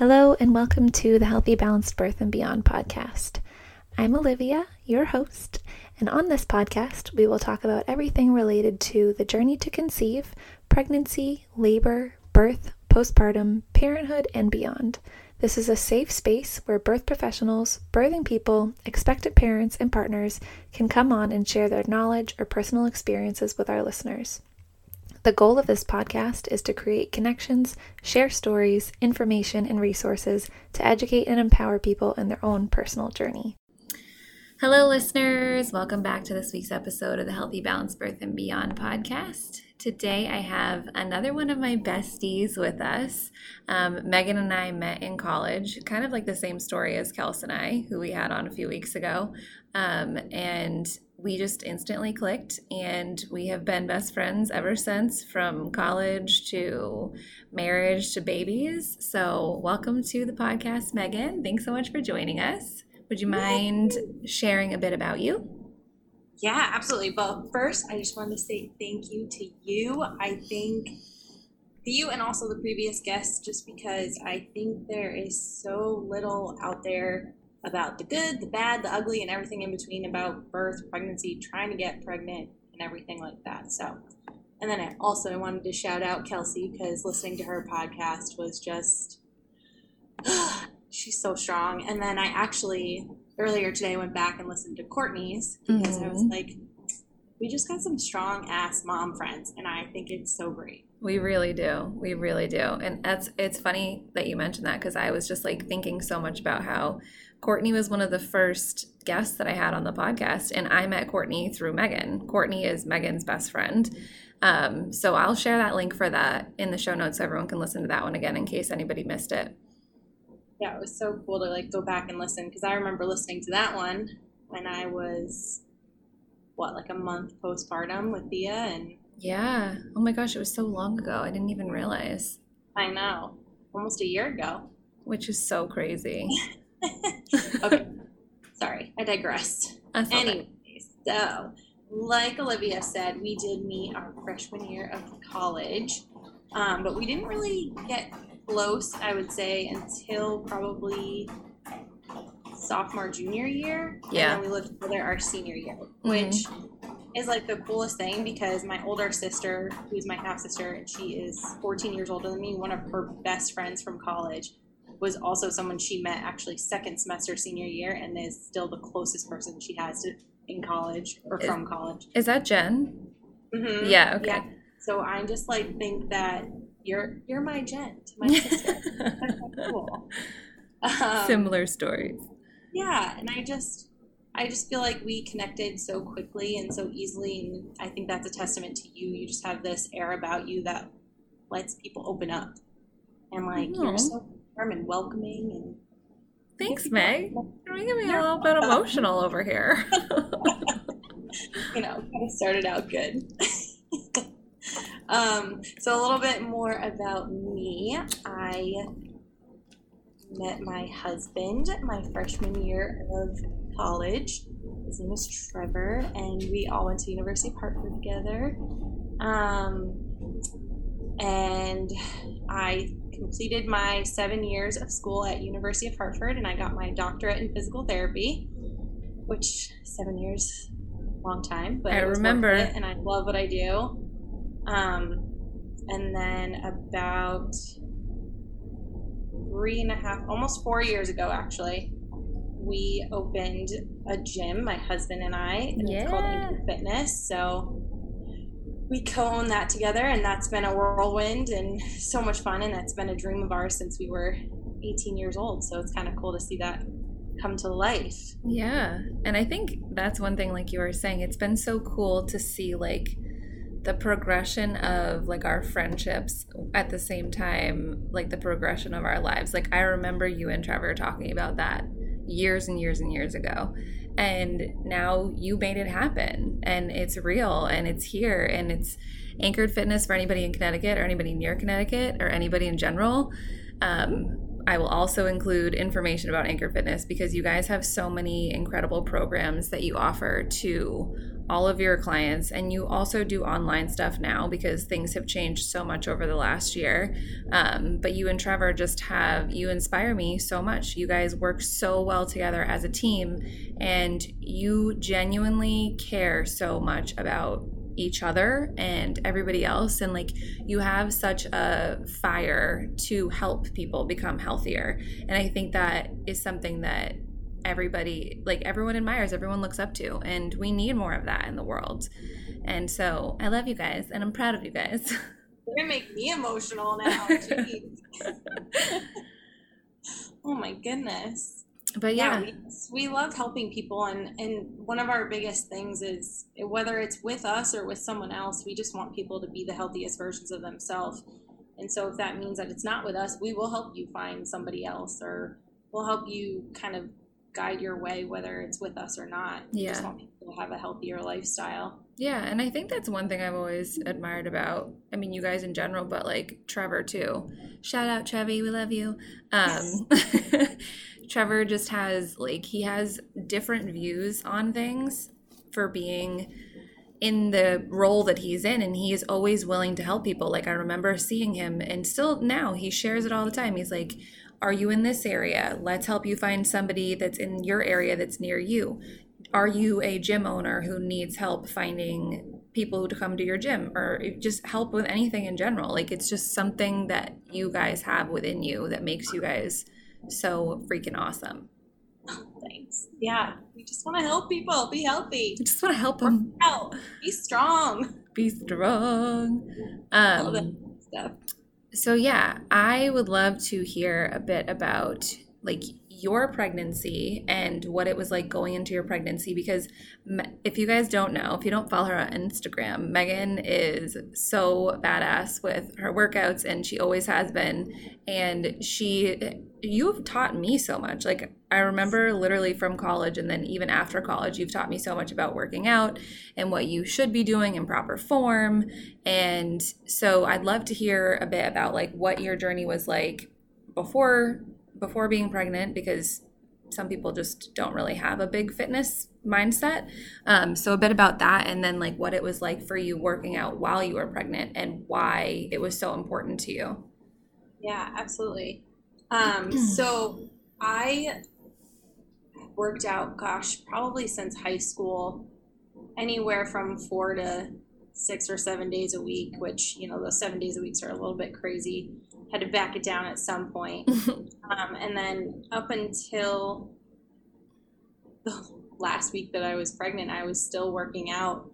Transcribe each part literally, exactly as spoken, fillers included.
Hello and welcome to the Healthy Balanced Birth and Beyond podcast. I'm Olivia, your host, and on this podcast we will talk about everything related to the journey to conceive, pregnancy, labor, birth, postpartum, parenthood, and beyond. This is a safe space where birth professionals, birthing people, expectant parents, and partners can come on and share their knowledge or personal experiences with our listeners. The goal of this podcast is to create connections, share stories, information, and resources to educate and empower people in their own personal journey. Hello, listeners. Welcome back to this week's episode of the Healthy Balanced Birth and Beyond podcast. Today, I have another one of my besties with us. Um, Megan and I met in college, kind of like the same story as Kels and I, who we had on a few weeks ago. Um, and we just instantly clicked, and we have been best friends ever since, from college to marriage to babies. So welcome to the podcast, Megan. Thanks so much for joining us. Would you mind sharing a bit about you? Yeah, absolutely. But first, I just want to say thank you to you. I think to you and also the previous guests, just because I think there is so little out there about the good, the bad, the ugly, and everything in between about birth, pregnancy, trying to get pregnant, and everything like that. So, and then I also wanted to shout out Kelsey, because listening to her podcast was just, she's so strong. And then I actually, earlier today, went back and listened to Courtney's, because mm-hmm. I was like, we just got some strong ass mom friends, and I think it's so great. We really do. We really do. And that's, it's funny that you mentioned that, because I was just like thinking so much about how Courtney was one of the first guests that I had on the podcast, and I met Courtney through Megan. Courtney is Megan's best friend. Um, so I'll share that link for that in the show notes so everyone can listen to that one again in case anybody missed it. Yeah, it was so cool to like go back and listen, because I remember listening to that one when I was, what, like a month postpartum with Thea. And yeah. Oh my gosh, it was so long ago. I didn't even realize. I know. Almost a year ago. Which is so crazy. Okay, sorry, I digressed. Anyways, so like Olivia said, we did meet our freshman year of college, um, but we didn't really get close, I would say, until probably sophomore, junior year. Yeah. And then we lived together our senior year, which mm-hmm. is like the coolest thing, because my older sister, who's my half sister, and she is fourteen years older than me, one of her best friends from college, was also someone she met actually second semester senior year, and is still the closest person she has to in college or is, from college. Is that Jen? Mm-hmm. Yeah. Okay. Yeah. So I just like think that you're you're my Jen, my sister. That's cool. Um, Similar stories. Yeah, and I just I just feel like we connected so quickly and so easily, and I think that's a testament to you. You just have this air about you that lets people open up, and like oh. you're so warm and welcoming. And thanks, Meg. You're making me a little bit emotional over here. You know, kind of started out good. um, so a little bit more about me. I met my husband my freshman year of college. His name is Trevor, and we all went to University of Hartford together. Um, and I completed my seven years of school at University of Hartford, and I got my doctorate in physical therapy, which seven years, long time, but I it was remember worth it, and I love what I do. Um, and then about three and a half, almost four years ago, actually, we opened a gym, my husband and I, and yeah. It's called Anchor Fitness. So we co-own that together, and that's been a whirlwind and so much fun, and that's been a dream of ours since we were eighteen years old. So it's kind of cool to see that come to life. Yeah. And I think that's one thing, like you were saying, it's been so cool to see like the progression of like our friendships at the same time, like the progression of our lives. Like I remember you and Trevor talking about that years and years and years ago, and now you made it happen, and it's real, and it's here, and it's Anchored Fitness for anybody in Connecticut or anybody near Connecticut or anybody in general. Um, I will also include information about Anchor Fitness because you guys have so many incredible programs that you offer to all of your clients. And you also do online stuff now because things have changed so much over the last year. Um, but you and Trevor just have, you inspire me so much. You guys work so well together as a team, and you genuinely care so much about each other and everybody else, and like you have such a fire to help people become healthier. And I think that is something that everybody, like everyone admires, everyone looks up to, and we need more of that in the world. And so I love you guys, and I'm proud of you guys. You're gonna make me emotional now. Jeez. Oh my goodness. But yeah, yeah we, we love helping people, and, and one of our biggest things is whether it's with us or with someone else, we just want people to be the healthiest versions of themselves. And so if that means that it's not with us, we will help you find somebody else, or we'll help you kind of guide your way, whether it's with us or not. We yeah. just want people to have a healthier lifestyle. Yeah, and I think that's one thing I've always admired about, I mean, you guys in general, but like Trevor too. Shout out, Trevi, we love you. Um, Trevor just has, like, he has different views on things for being in the role that he's in, and he is always willing to help people. Like, I remember seeing him, and still now he shares it all the time. He's like, are you in this area? Let's help you find somebody that's in your area that's near you. Are you a gym owner who needs help finding people to come to your gym, or just help with anything in general? Like, it's just something that you guys have within you that makes you guys so freaking awesome. Oh, thanks. Yeah, we just want to help people be healthy. We just want to help them. Out. Be strong. Be strong. Um, All that stuff. So yeah, I would love to hear a bit about like your pregnancy and what it was like going into your pregnancy, because if you guys don't know, if you don't follow her on Instagram, Megan is so badass with her workouts, and she always has been. And she, you've taught me so much. Like, I remember literally from college, and then even after college, you've taught me so much about working out and what you should be doing in proper form. And so I'd love to hear a bit about like what your journey was like before before being pregnant, because some people just don't really have a big fitness mindset. Um, so a bit about that, and then like what it was like for you working out while you were pregnant and why it was so important to you. Yeah, absolutely. Um, so I worked out, gosh, probably since high school, anywhere from four to six or seven days a week, which, you know, those seven days a week are a little bit crazy. Had to back it down at some point. um, and then up until the last week that I was pregnant, I was still working out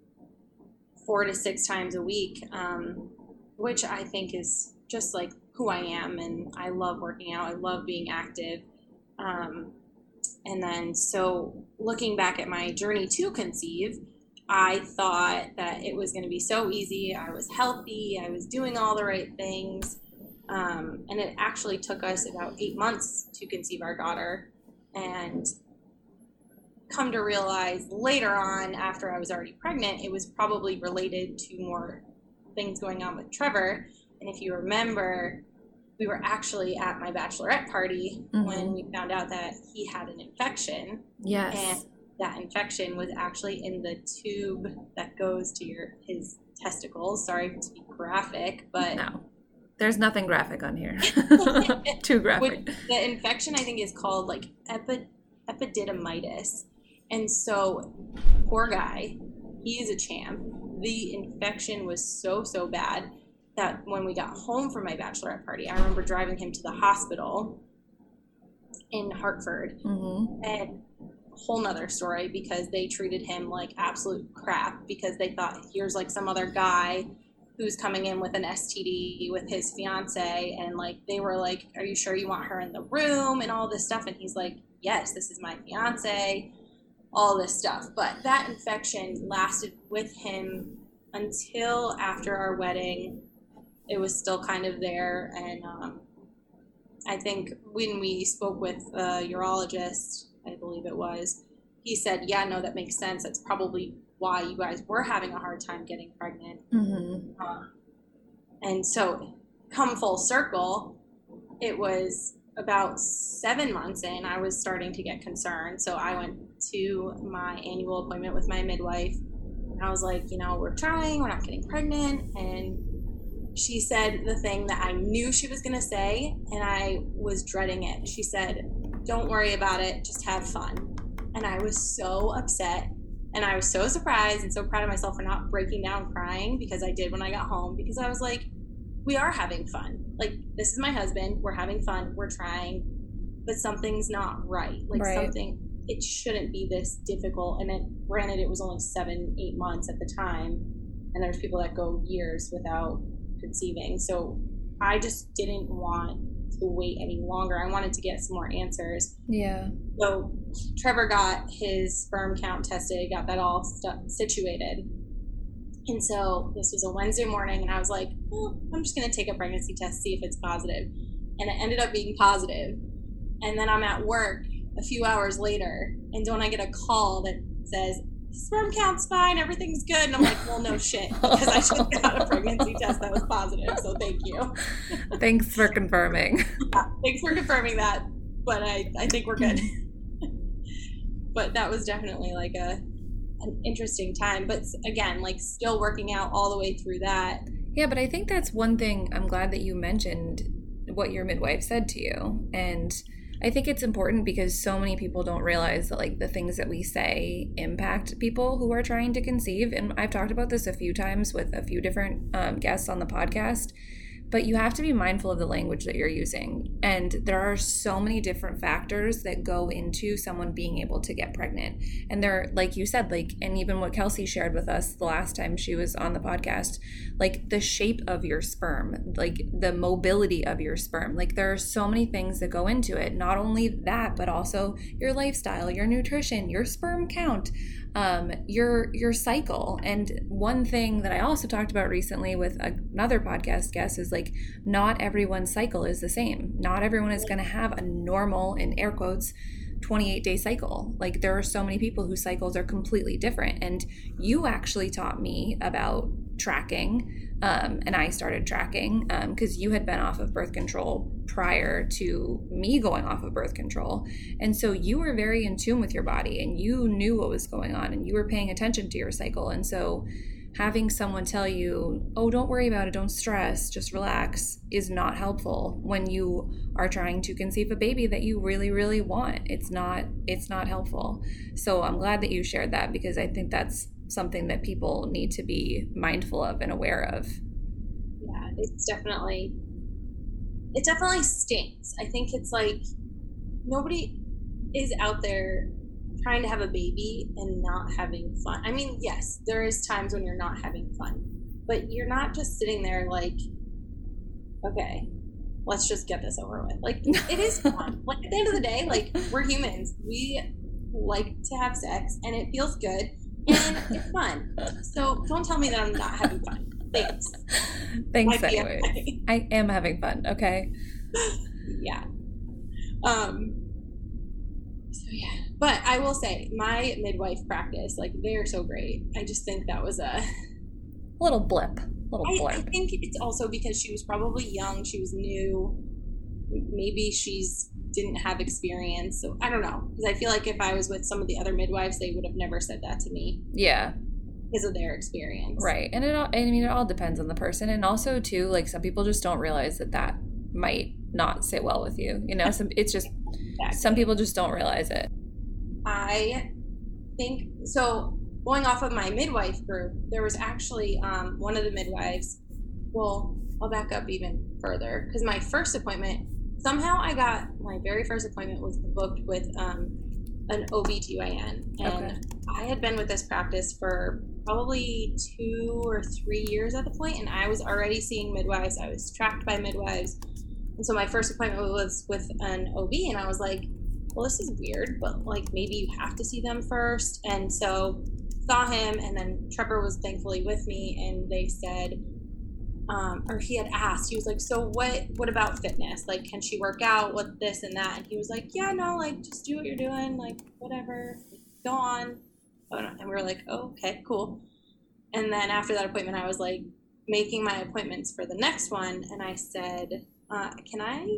four to six times a week, um, which I think is just like who I am. And I love working out. I love being active. Um, and then so looking back at my journey to conceive, I thought that it was going to be so easy. I was healthy. I was doing all the right things. Um, and it actually took us about eight months to conceive our daughter, and come to realize later on, after I was already pregnant, it was probably related to more things going on with Trevor. And if you remember, we were actually at my bachelorette party mm-hmm. when we found out that he had an infection. Yes. And that infection was actually in the tube that goes to your his testicles. Sorry to be graphic, but... No. There's nothing graphic on here. Too graphic. Which, the infection, I think, is called like epi, epididymitis. And so, poor guy, he is a champ. The infection was so, so bad that when we got home from my bachelorette party, I remember driving him to the hospital in Hartford. Mm-hmm. And a whole nother story, because they treated him like absolute crap, because they thought, here's like some other guy who's coming in with an S T D with his fiance, and like they were like, are you sure you want her in the room, and all this stuff, and he's like, yes, this is my fiance, all this stuff. But that infection lasted with him until after our wedding. It was still kind of there, and um, I think when we spoke with a urologist, I believe it was, he said, yeah, no, that makes sense. That's probably why you guys were having a hard time getting pregnant. Mm-hmm. Um, and so come full circle, it was about seven months in, I was starting to get concerned. So I went to my annual appointment with my midwife. And I was like, you know, we're trying, we're not getting pregnant. And she said the thing that I knew she was going to say, and I was dreading it. She said, don't worry about it, just have fun. And I was so upset. And I was so surprised and so proud of myself for not breaking down crying, because I did when I got home, because I was like, we are having fun. Like, this is my husband. We're having fun. We're trying, but something's not right. Like right. something, it shouldn't be this difficult. And then granted, it was only seven, eight months at the time. And there's people that go years without conceiving. So I just didn't want to wait any longer. I wanted to get some more answers. Yeah. So Trevor got his sperm count tested, got that all stu- situated. And so this was a Wednesday morning, and I was like, well, I'm just going to take a pregnancy test, see if it's positive. And it ended up being positive. And then I'm at work a few hours later, and don't I get a call that says, sperm count's fine, everything's good. And I'm like, well, no shit, because I just got a pregnancy test that was positive, so thank you. Thanks for confirming. Yeah, thanks for confirming that, but I, I think we're good. But that was definitely like a an interesting time, but again, like still working out all the way through that. Yeah, but I think that's one thing. I'm glad that you mentioned what your midwife said to you. And I think it's important because so many people don't realize that like the things that we say impact people who are trying to conceive. And I've talked about this a few times with a few different um, guests on the podcast. But you have to be mindful of the language that you're using. And there are so many different factors that go into someone being able to get pregnant. And they're, like you said, like, and even what Kelsey shared with us the last time she was on the podcast, like the shape of your sperm, like the mobility of your sperm. Like there are so many things that go into it. Not only that, but also your lifestyle, your nutrition, your sperm count, um, your your cycle. And one thing that I also talked about recently with another podcast guest is like, not everyone's cycle is the same. Not everyone is going to have a normal, in air quotes, twenty-eight day cycle. Like there are so many people whose cycles are completely different. And you actually taught me about tracking, um, and I started tracking because um, you had been off of birth control prior to me going off of birth control. And so you were very in tune with your body and you knew what was going on and you were paying attention to your cycle. And so having someone tell you, oh, don't worry about it, don't stress, just relax, is not helpful when you are trying to conceive a baby that you really, really want. It's not, it's not helpful. So I'm glad that you shared that, because I think that's something that people need to be mindful of and aware of. Yeah, it's definitely, it definitely stinks. I think it's like nobody is out there trying to have a baby and not having fun. I mean, yes, there is times when you're not having fun, but you're not just sitting there like, okay, let's just get this over with. Like, it is fun. Like, at the end of the day, like, we're humans. We like to have sex, and it feels good, and it's fun. So don't tell me that I'm not having fun. Thanks. Thanks anyway. I am having fun, okay? Yeah. Um. So, yeah. But I will say, my midwife practice, like, they're so great. I just think that was a... little blip. Little I, blip. I think it's also because she was probably young. She was new. Maybe she's didn't have experience. So I don't know. Because I feel like if I was with some of the other midwives, they would have never said that to me. Yeah. Because of their experience. Right. And it all, I mean, it all depends on the person. And also, too, like, some people just don't realize that that might not sit well with you. You know, some, it's just, exactly. Some people just don't realize it. I think, so going off of my midwife group, there was actually um, one of the midwives, well, I'll back up even further, because my first appointment, somehow I got, my very first appointment was booked with um, an O B G Y N, and okay. I had been with this practice for probably two or three years at the point, and I was already seeing midwives. I was tracked by midwives, and so my first appointment was with an O B, and I was like, well, this is weird, but like maybe you have to see them first. And so saw him, and then Trevor was thankfully with me, and they said, um, or he had asked, he was like, so what, what about fitness? Like, can she work out? What this and that? And he was like, yeah, no, like, just do what you're doing. Like, whatever, go on. And we were like, oh, okay, cool. And then after that appointment, I was like making my appointments for the next one. And I said, uh, can I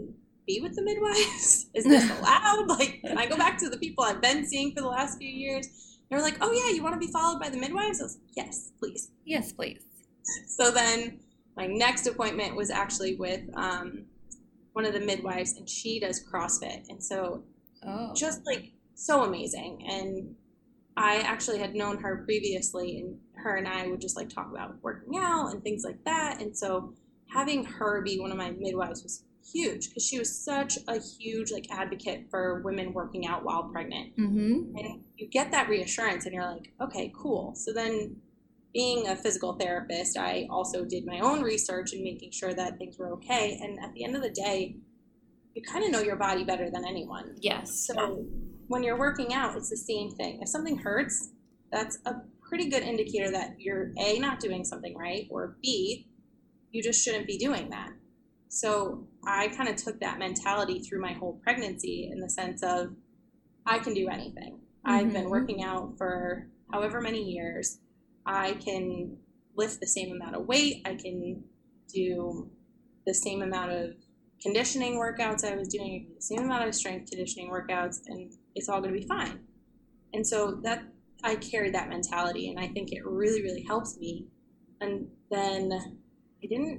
be with the midwives? Is this allowed? Like, can I go back to the people I've been seeing for the last few years? They were like, oh yeah, you want to be followed by the midwives? I was like, yes, please. Yes, please. So then my next appointment was actually with um, one of the midwives, and she does CrossFit. And so oh. just like so amazing. And I actually had known her previously, and her and I would just like talk about working out and things like that. And so having her be one of my midwives was huge, because she was such a huge like advocate for women working out while pregnant. Mm-hmm. And you get that reassurance and you're like, okay, cool. So then being a physical therapist, I also did my own research and making sure that things were okay. And at the end of the day, you kind of know your body better than anyone. Yes. So when you're working out, it's the same thing. If something hurts, that's a pretty good indicator that you're A, not doing something right, or B, you just shouldn't be doing that. So I kind of took that mentality through my whole pregnancy, in the sense of I can do anything. Mm-hmm. I've been working out for however many years. I can lift the same amount of weight. I can do the same amount of conditioning workouts I was doing, the same amount of strength conditioning workouts, and it's all going to be fine. And so that I carried that mentality, and I think it really, really helps me. And then I didn't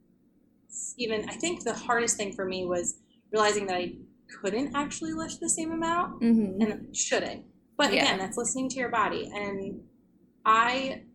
even, I think the hardest thing for me was realizing that I couldn't actually lift the same amount, mm-hmm. and I shouldn't. But yeah. Again, that's listening to your body. And I,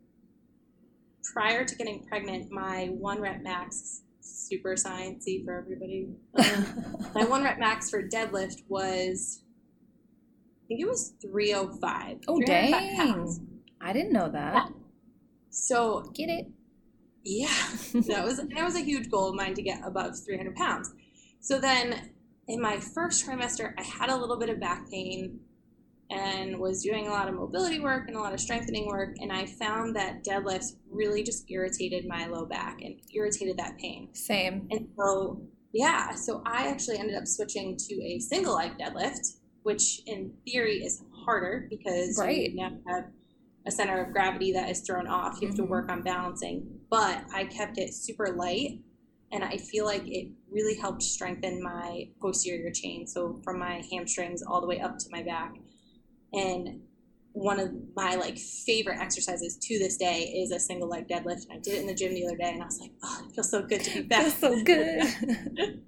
prior to getting pregnant, my one rep max, super sciencey for everybody, um, my one rep max for deadlift was, I think it was three oh five. Oh, dang. Pounds. I didn't know that. Yeah. So get it. Yeah, that was that was a huge goal of mine, to get above three hundred pounds. So then in my first trimester, I had a little bit of back pain and was doing a lot of mobility work and a lot of strengthening work. And I found that deadlifts really just irritated my low back and irritated that pain. Same. And so, yeah, so I actually ended up switching to a single leg deadlift, which in theory is harder, because right. you now have a center of gravity that is thrown off. You have mm-hmm. to work on balancing. But I kept it super light, and I feel like it really helped strengthen my posterior chain, so from my hamstrings all the way up to my back. And one of my like favorite exercises to this day is a single leg deadlift. And I did it in the gym the other day, and I was like, oh, it feels so good to be back. Feels so good.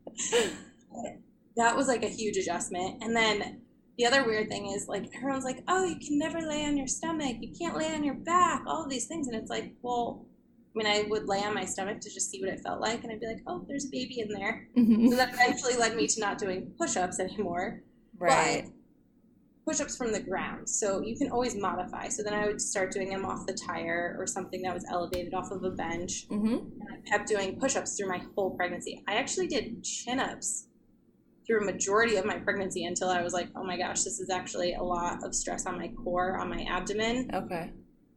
That was like a huge adjustment. And then the other weird thing is, like, everyone's like, oh, you can never lay on your stomach, you can't lay on your back, all of these things. And it's like, well, I mean, I would lay on my stomach to just see what it felt like, and I'd be like, oh, there's a baby in there. Mm-hmm. So that eventually led me to not doing push-ups anymore. Right. But push-ups from the ground, so you can always modify. So then I would start doing them off the tire or something that was elevated off of a bench. Mm-hmm. And I kept doing push-ups through my whole pregnancy. I actually did chin-ups through a majority of my pregnancy, until I was like, oh my gosh, this is actually a lot of stress on my core, on my abdomen. Okay.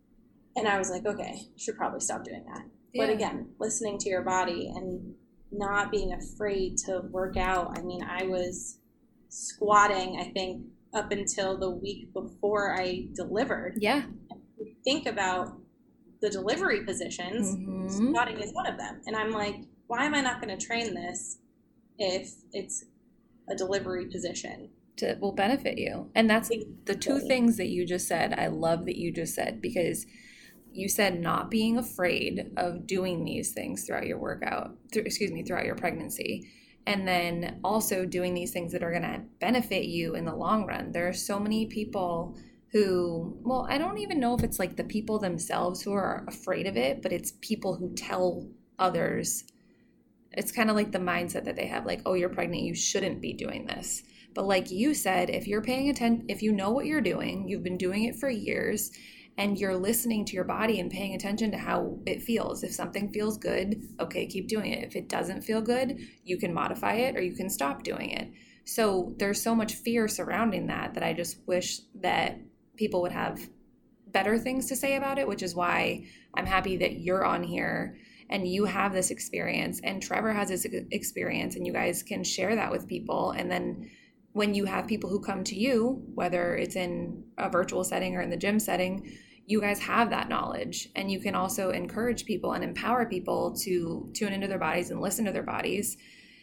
And I was like, okay, should probably stop doing that. Yeah. But again, listening to your body and not being afraid to work out. I mean, I was squatting, I think, up until the week before I delivered. Yeah. Think about the delivery positions. Mm-hmm. Squatting is one of them. And I'm like, why am I not going to train this if it's a delivery position? It will benefit you. And that's the two things that you just said. I love that you just said, because you said not being afraid of doing these things throughout your workout, th- excuse me, throughout your pregnancy. And then also doing these things that are going to benefit you in the long run. There are so many people who, well, I don't even know if it's like the people themselves who are afraid of it, but it's people who tell others. It's kind of like the mindset that they have, like, oh, you're pregnant, you shouldn't be doing this. But like you said, if you're paying attention, if you know what you're doing, you've been doing it for years, and you're listening to your body and paying attention to how it feels. If something feels good, okay, keep doing it. If it doesn't feel good, you can modify it or you can stop doing it. So there's so much fear surrounding that that I just wish that people would have better things to say about it, which is why I'm happy that you're on here and you have this experience and Trevor has this experience, and you guys can share that with people. And then when you have people who come to you, whether it's in a virtual setting or in the gym setting, you guys have that knowledge, and you can also encourage people and empower people to tune into their bodies and listen to their bodies.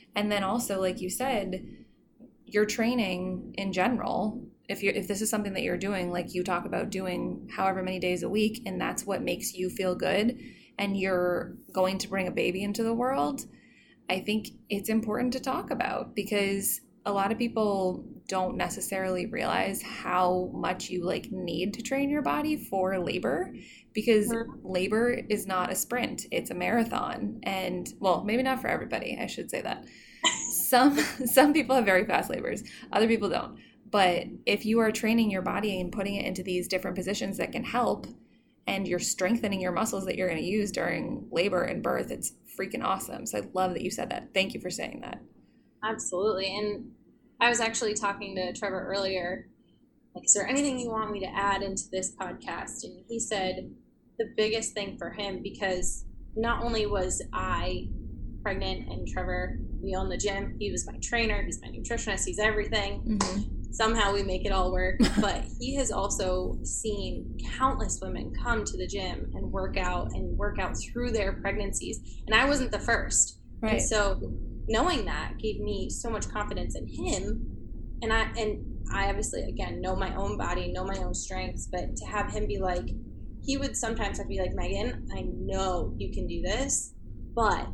And then also, like you said, your training in general, if you if this is something that you're doing, like you talk about doing however many days a week, and that's what makes you feel good, and you're going to bring a baby into the world, I think it's important to talk about, because a lot of people don't necessarily realize how much you like need to train your body for labor, because mm-hmm. labor is not a sprint, it's a marathon. And well, maybe not for everybody, I should say that. Some some people have very fast labors, other people don't. But if you are training your body and putting it into these different positions that can help, and you're strengthening your muscles that you're going to use during labor and birth, it's freaking awesome. So I love that you said that. Thank you for saying that. Absolutely. And I was actually talking to Trevor earlier, like, is there anything you want me to add into this podcast? And he said the biggest thing for him, because not only was I pregnant and Trevor, we own the gym, he was my trainer, he's my nutritionist, he's everything. Mm-hmm. Somehow we make it all work. But he has also seen countless women come to the gym and work out and work out through their pregnancies. And I wasn't the first. Right. And so knowing that gave me so much confidence in him. And I, and I obviously, again, know my own body, know my own strengths, but to have him be like, he would sometimes have to be like, Megan, I know you can do this, but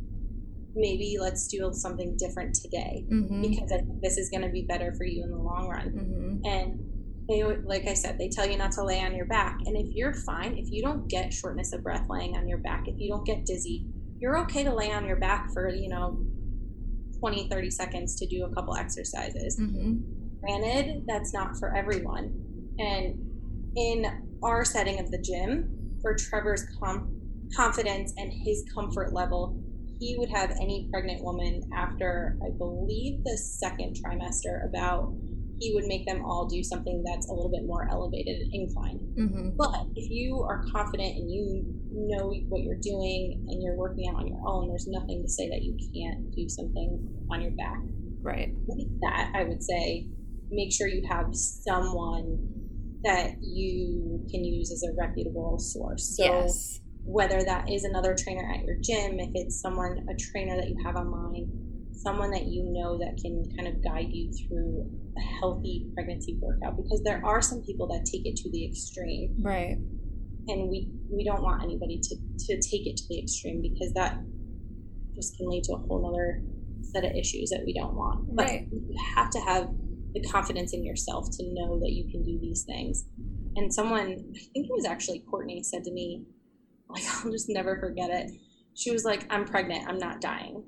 maybe let's do something different today, mm-hmm. because I think this is going to be better for you in the long run. Mm-hmm. And they, like I said, they tell you not to lay on your back. And if you're fine, if you don't get shortness of breath laying on your back, if you don't get dizzy, you're okay to lay on your back for, you know, twenty, thirty seconds to do a couple exercises. Mm-hmm. Granted, that's not for everyone. And in our setting of the gym, for Trevor's com- confidence and his comfort level, he would have any pregnant woman after, I believe, the second trimester about, he would make them all do something that's a little bit more elevated and inclined. Mm-hmm. But if you are confident and you know what you're doing and you're working out on your own, there's nothing to say that you can't do something on your back. Right. With that, I would say, make sure you have someone that you can use as a reputable source. So yes. Whether that is another trainer at your gym, if it's someone, a trainer that you have online, someone that you know that can kind of guide you through a healthy pregnancy workout, because there are some people that take it to the extreme. Right. And we, we don't want anybody to, to take it to the extreme, because that just can lead to a whole other set of issues that we don't want. But right. You have to have the confidence in yourself to know that you can do these things. And someone, I think it was actually Courtney, said to me, like, I'll just never forget it. She was like, I'm pregnant, I'm not dying.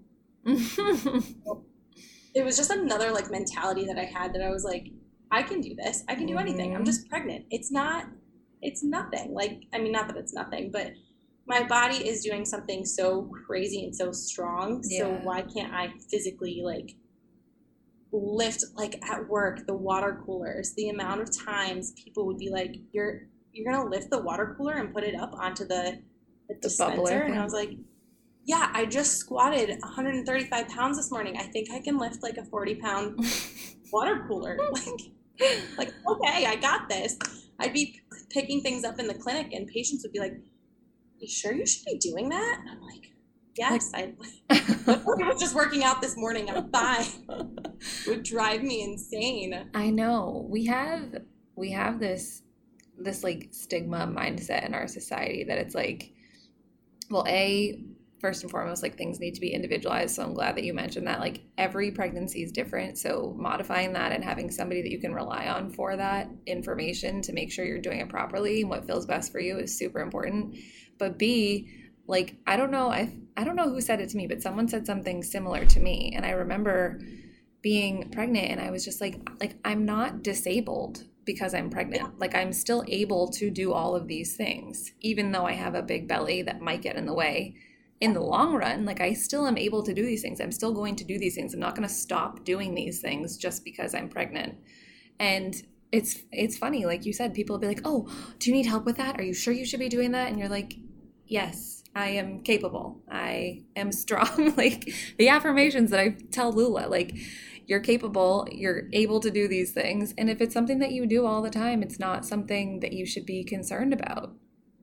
It was just another like mentality that I had, that I was like, I can do this. I can do anything. I'm just pregnant. It's not, it's nothing. Like, I mean, not that it's nothing, but my body is doing something so crazy and so strong. Yeah. So why can't I physically like lift, like at work, the water coolers, the amount of times people would be like, you're, you're going to lift the water cooler and put it up onto the, the, the dispenser. And I was like, yeah, I just squatted one hundred thirty-five pounds this morning. I think I can lift like a forty pound water cooler. Like, like, okay, I got this. I'd be picking things up in the clinic and patients would be like, you sure you should be doing that? And I'm like, yes, I, I was just working out this morning. I'm fine. It would drive me insane. I know. We have, we have this, this like stigma mindset in our society that it's like, well, A, first and foremost, like things need to be individualized. So I'm glad that you mentioned that. Like every pregnancy is different. So modifying that and having somebody that you can rely on for that information to make sure you're doing it properly and what feels best for you is super important. But B, like, I don't know, I I don't know who said it to me, but someone said something similar to me. And I remember being pregnant and I was just like, like, I'm not disabled because I'm pregnant. Like, I'm still able to do all of these things, even though I have a big belly that might get in the way. In the long run, like, I still am able to do these things. I'm still going to do these things. I'm not going to stop doing these things just because I'm pregnant. And it's it's funny, like you said, people will be like, oh, do you need help with that? Are you sure you should be doing that? And you're like, yes, I am capable. I am strong. Like the affirmations that I tell Lula, like, you're capable, you're able to do these things. And if it's something that you do all the time, it's not something that you should be concerned about.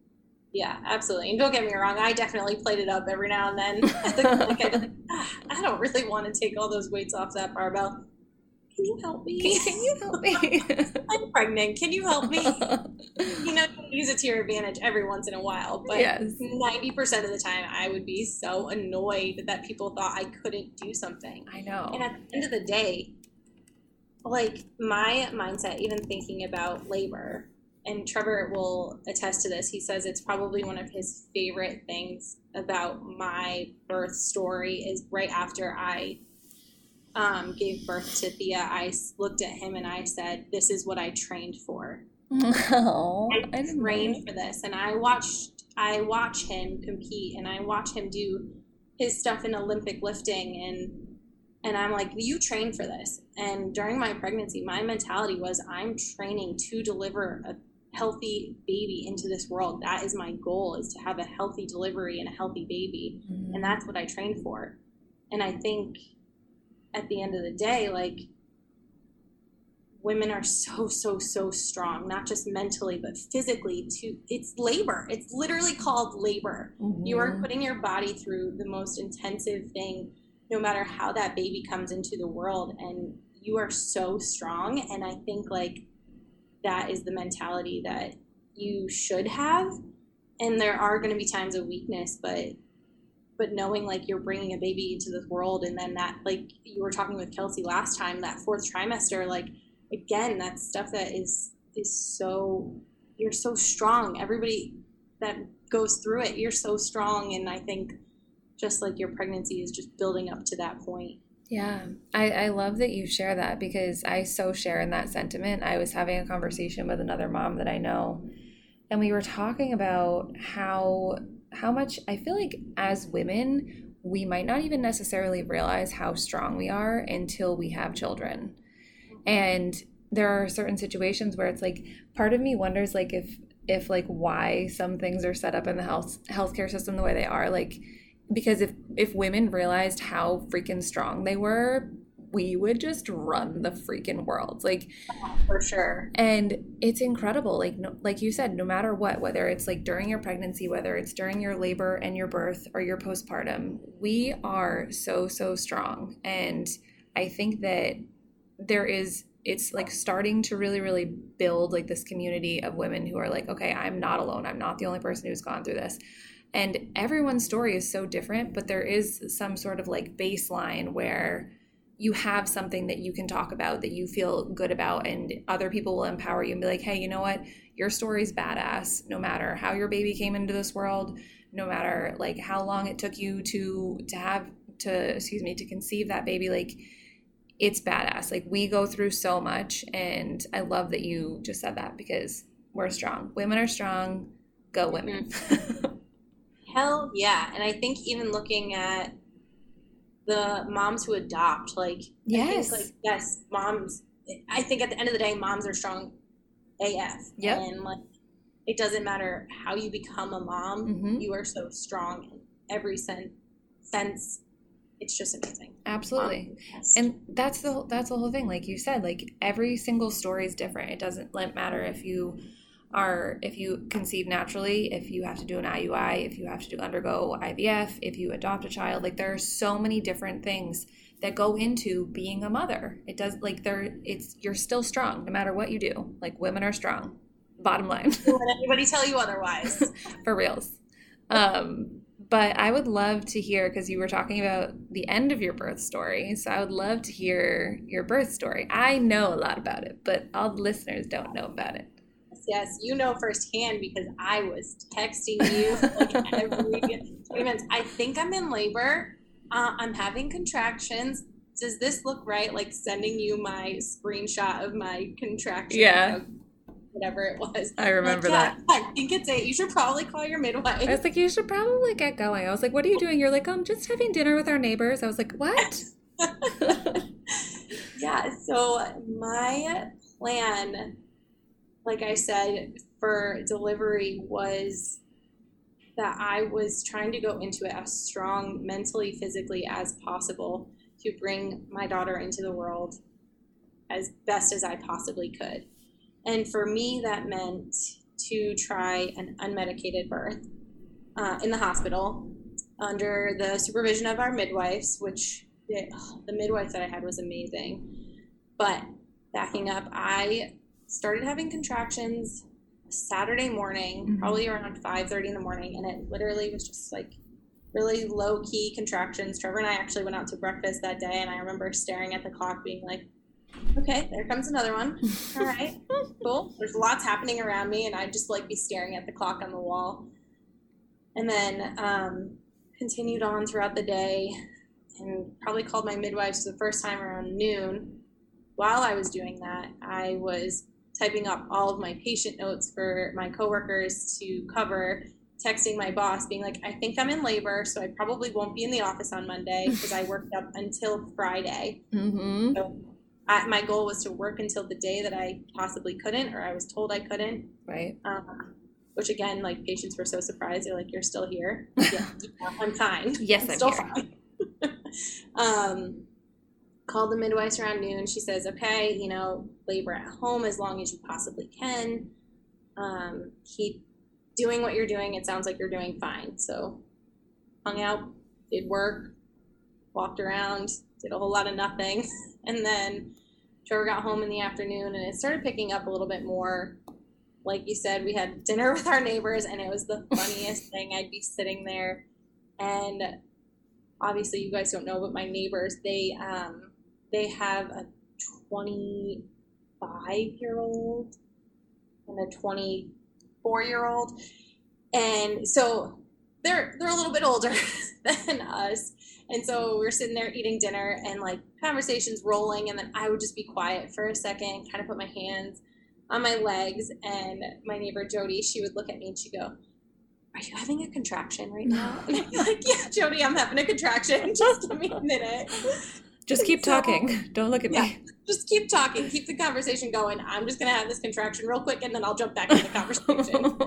Yeah, absolutely. And don't get me wrong, I definitely played it up every now and then. At the clinic, I'd be like, ah, I don't really want to take all those weights off that barbell. Can you help me? Can you help me? I'm pregnant. Can you help me? You know, use it to your advantage every once in a while. But yes. ninety percent of the time, I would be so annoyed that people thought I couldn't do something. I know. And at the end of the day, like my mindset, even thinking about labor, and Trevor will attest to this. He says it's probably one of his favorite things about my birth story is right after I um, gave birth to Thea, I looked at him and I said, this is what I trained for. Oh, I trained for this. And I watched, I watch him compete and I watch him do his stuff in Olympic lifting. And, and I'm like, you trained for this. And during my pregnancy, my mentality was I'm training to deliver a healthy baby into this world. That is my goal, is to have a healthy delivery and a healthy baby. Mm-hmm. And that's what I trained for. And I think at the end of the day, like, women are so, so, so strong, not just mentally, but physically too. It's labor. It's literally called labor. Mm-hmm. You are putting your body through the most intensive thing, no matter how that baby comes into the world. And you are so strong. And I think like that is the mentality that you should have. And there are going to be times of weakness, but but knowing like you're bringing a baby into this world, and then that, like you were talking with Kelsey last time, that fourth trimester, like again, that's stuff that is is so, you're so strong. Everybody that goes through it, you're so strong. And I think just like your pregnancy is just building up to that point. Yeah, I, I love that you share that, because I so share in that sentiment. I was having a conversation with another mom that I know, and we were talking about how how much I feel like as women, we might not even necessarily realize how strong we are until we have children. And there are certain situations where it's like, part of me wonders like if if like why some things are set up in the health healthcare system the way they are, like, because if if women realized how freaking strong they were, we would just run the freaking world, like, for sure. And it's incredible, like no, like you said, no matter what, whether it's like during your pregnancy, whether it's during your labor and your birth or your postpartum, we are so so strong. And I think that there is, it's like starting to really really build like this community of women who are like, okay, I'm not alone, I'm not the only person who's gone through this. And everyone's story is so different, but there is some sort of like baseline where you have something that you can talk about that you feel good about, and other people will empower you and be like, hey, you know what? Your story's badass, no matter how your baby came into this world, no matter like how long it took you to to have to, excuse me, to conceive that baby. Like, it's badass. Like, we go through so much, and I love that you just said that, because we're strong. Women are strong. Go women. Mm-hmm. Hell yeah. And I think even looking at the moms who adopt, like, yes, I think, like, yes, moms, I think at the end of the day, moms are strong A F. Yep. And like, it doesn't matter how you become a mom, mm-hmm. you are so strong in every sen- sense. It's just amazing. Absolutely. Um, and that's the that's the whole thing. Like you said, like every single story is different. It doesn't matter if you are, if you conceive naturally, if you have to do an I U I, if you have to do undergo I V F, if you adopt a child. Like, there are so many different things that go into being a mother. It does, like, there, it's, you're still strong no matter what you do. Like, women are strong. Bottom line. Don't let anybody tell you otherwise. For reals. Um, but I would love to hear, because you were talking about the end of your birth story, so I would love to hear your birth story. I know a lot about it, but all the listeners don't know about it. Yes, you know firsthand, because I was texting you like every few minutes. I think I'm in labor. Uh, I'm having contractions. Does this look right? Like sending you my screenshot of my contractions. Yeah. Whatever it was. I remember like, yeah, that. I think it's it. You should probably call your midwife. I was like, you should probably get going. I was like, what are you doing? You're like, I'm just having dinner with our neighbors. I was like, what? Yeah, so my plan, like I said, for delivery was that I was trying to go into it as strong mentally, physically as possible to bring my daughter into the world as best as I possibly could. And for me, that meant to try an unmedicated birth uh, in the hospital under the supervision of our midwives, which it, oh, the midwife that I had was amazing. But backing up, I started having contractions Saturday morning, mm-hmm. probably around five thirty in the morning, and it literally was just like really low-key contractions. Trevor and I actually went out to breakfast that day, and I remember staring at the clock being like, okay, there comes another one. All right, cool. There's lots happening around me, and I'd just like be staring at the clock on the wall. And then um, continued on throughout the day, and probably called my midwives for the first time around noon. While I was doing that, I was typing up all of my patient notes for my coworkers to cover, texting my boss being like, I think I'm in labor, so I probably won't be in the office on Monday because I worked up until Friday. Mm-hmm. So I, my goal was to work until the day that I possibly couldn't, or I was told I couldn't. Right. Um, which again, like, patients were so surprised. They're like, you're still here? Yeah, I'm fine. Yes, I'm, I'm still here. fine. um, called the midwife around noon. She says, okay, you know, labor at home as long as you possibly can. Um, keep doing what you're doing. It sounds like you're doing fine. So hung out, did work, walked around, did a whole lot of nothing. And then Trevor got home in the afternoon, and it started picking up a little bit more. Like you said, we had dinner with our neighbors, and it was the funniest thing. I'd be sitting there, and obviously you guys don't know, but my neighbors, they um, they have a twenty-five-year-old and a twenty-four-year-old. And so they're they're a little bit older than us. And so we're sitting there eating dinner, and like conversations rolling, and then I would just be quiet for a second, kind of put my hands on my legs, and my neighbor Jody, she would look at me and she'd go, are you having a contraction right now? And I'd be like, yeah, Jody, I'm having a contraction. Just give me a minute. Just keep so, talking. Don't look at yeah, me. Just keep talking. Keep the conversation going. I'm just going to have this contraction real quick, and then I'll jump back into the conversation.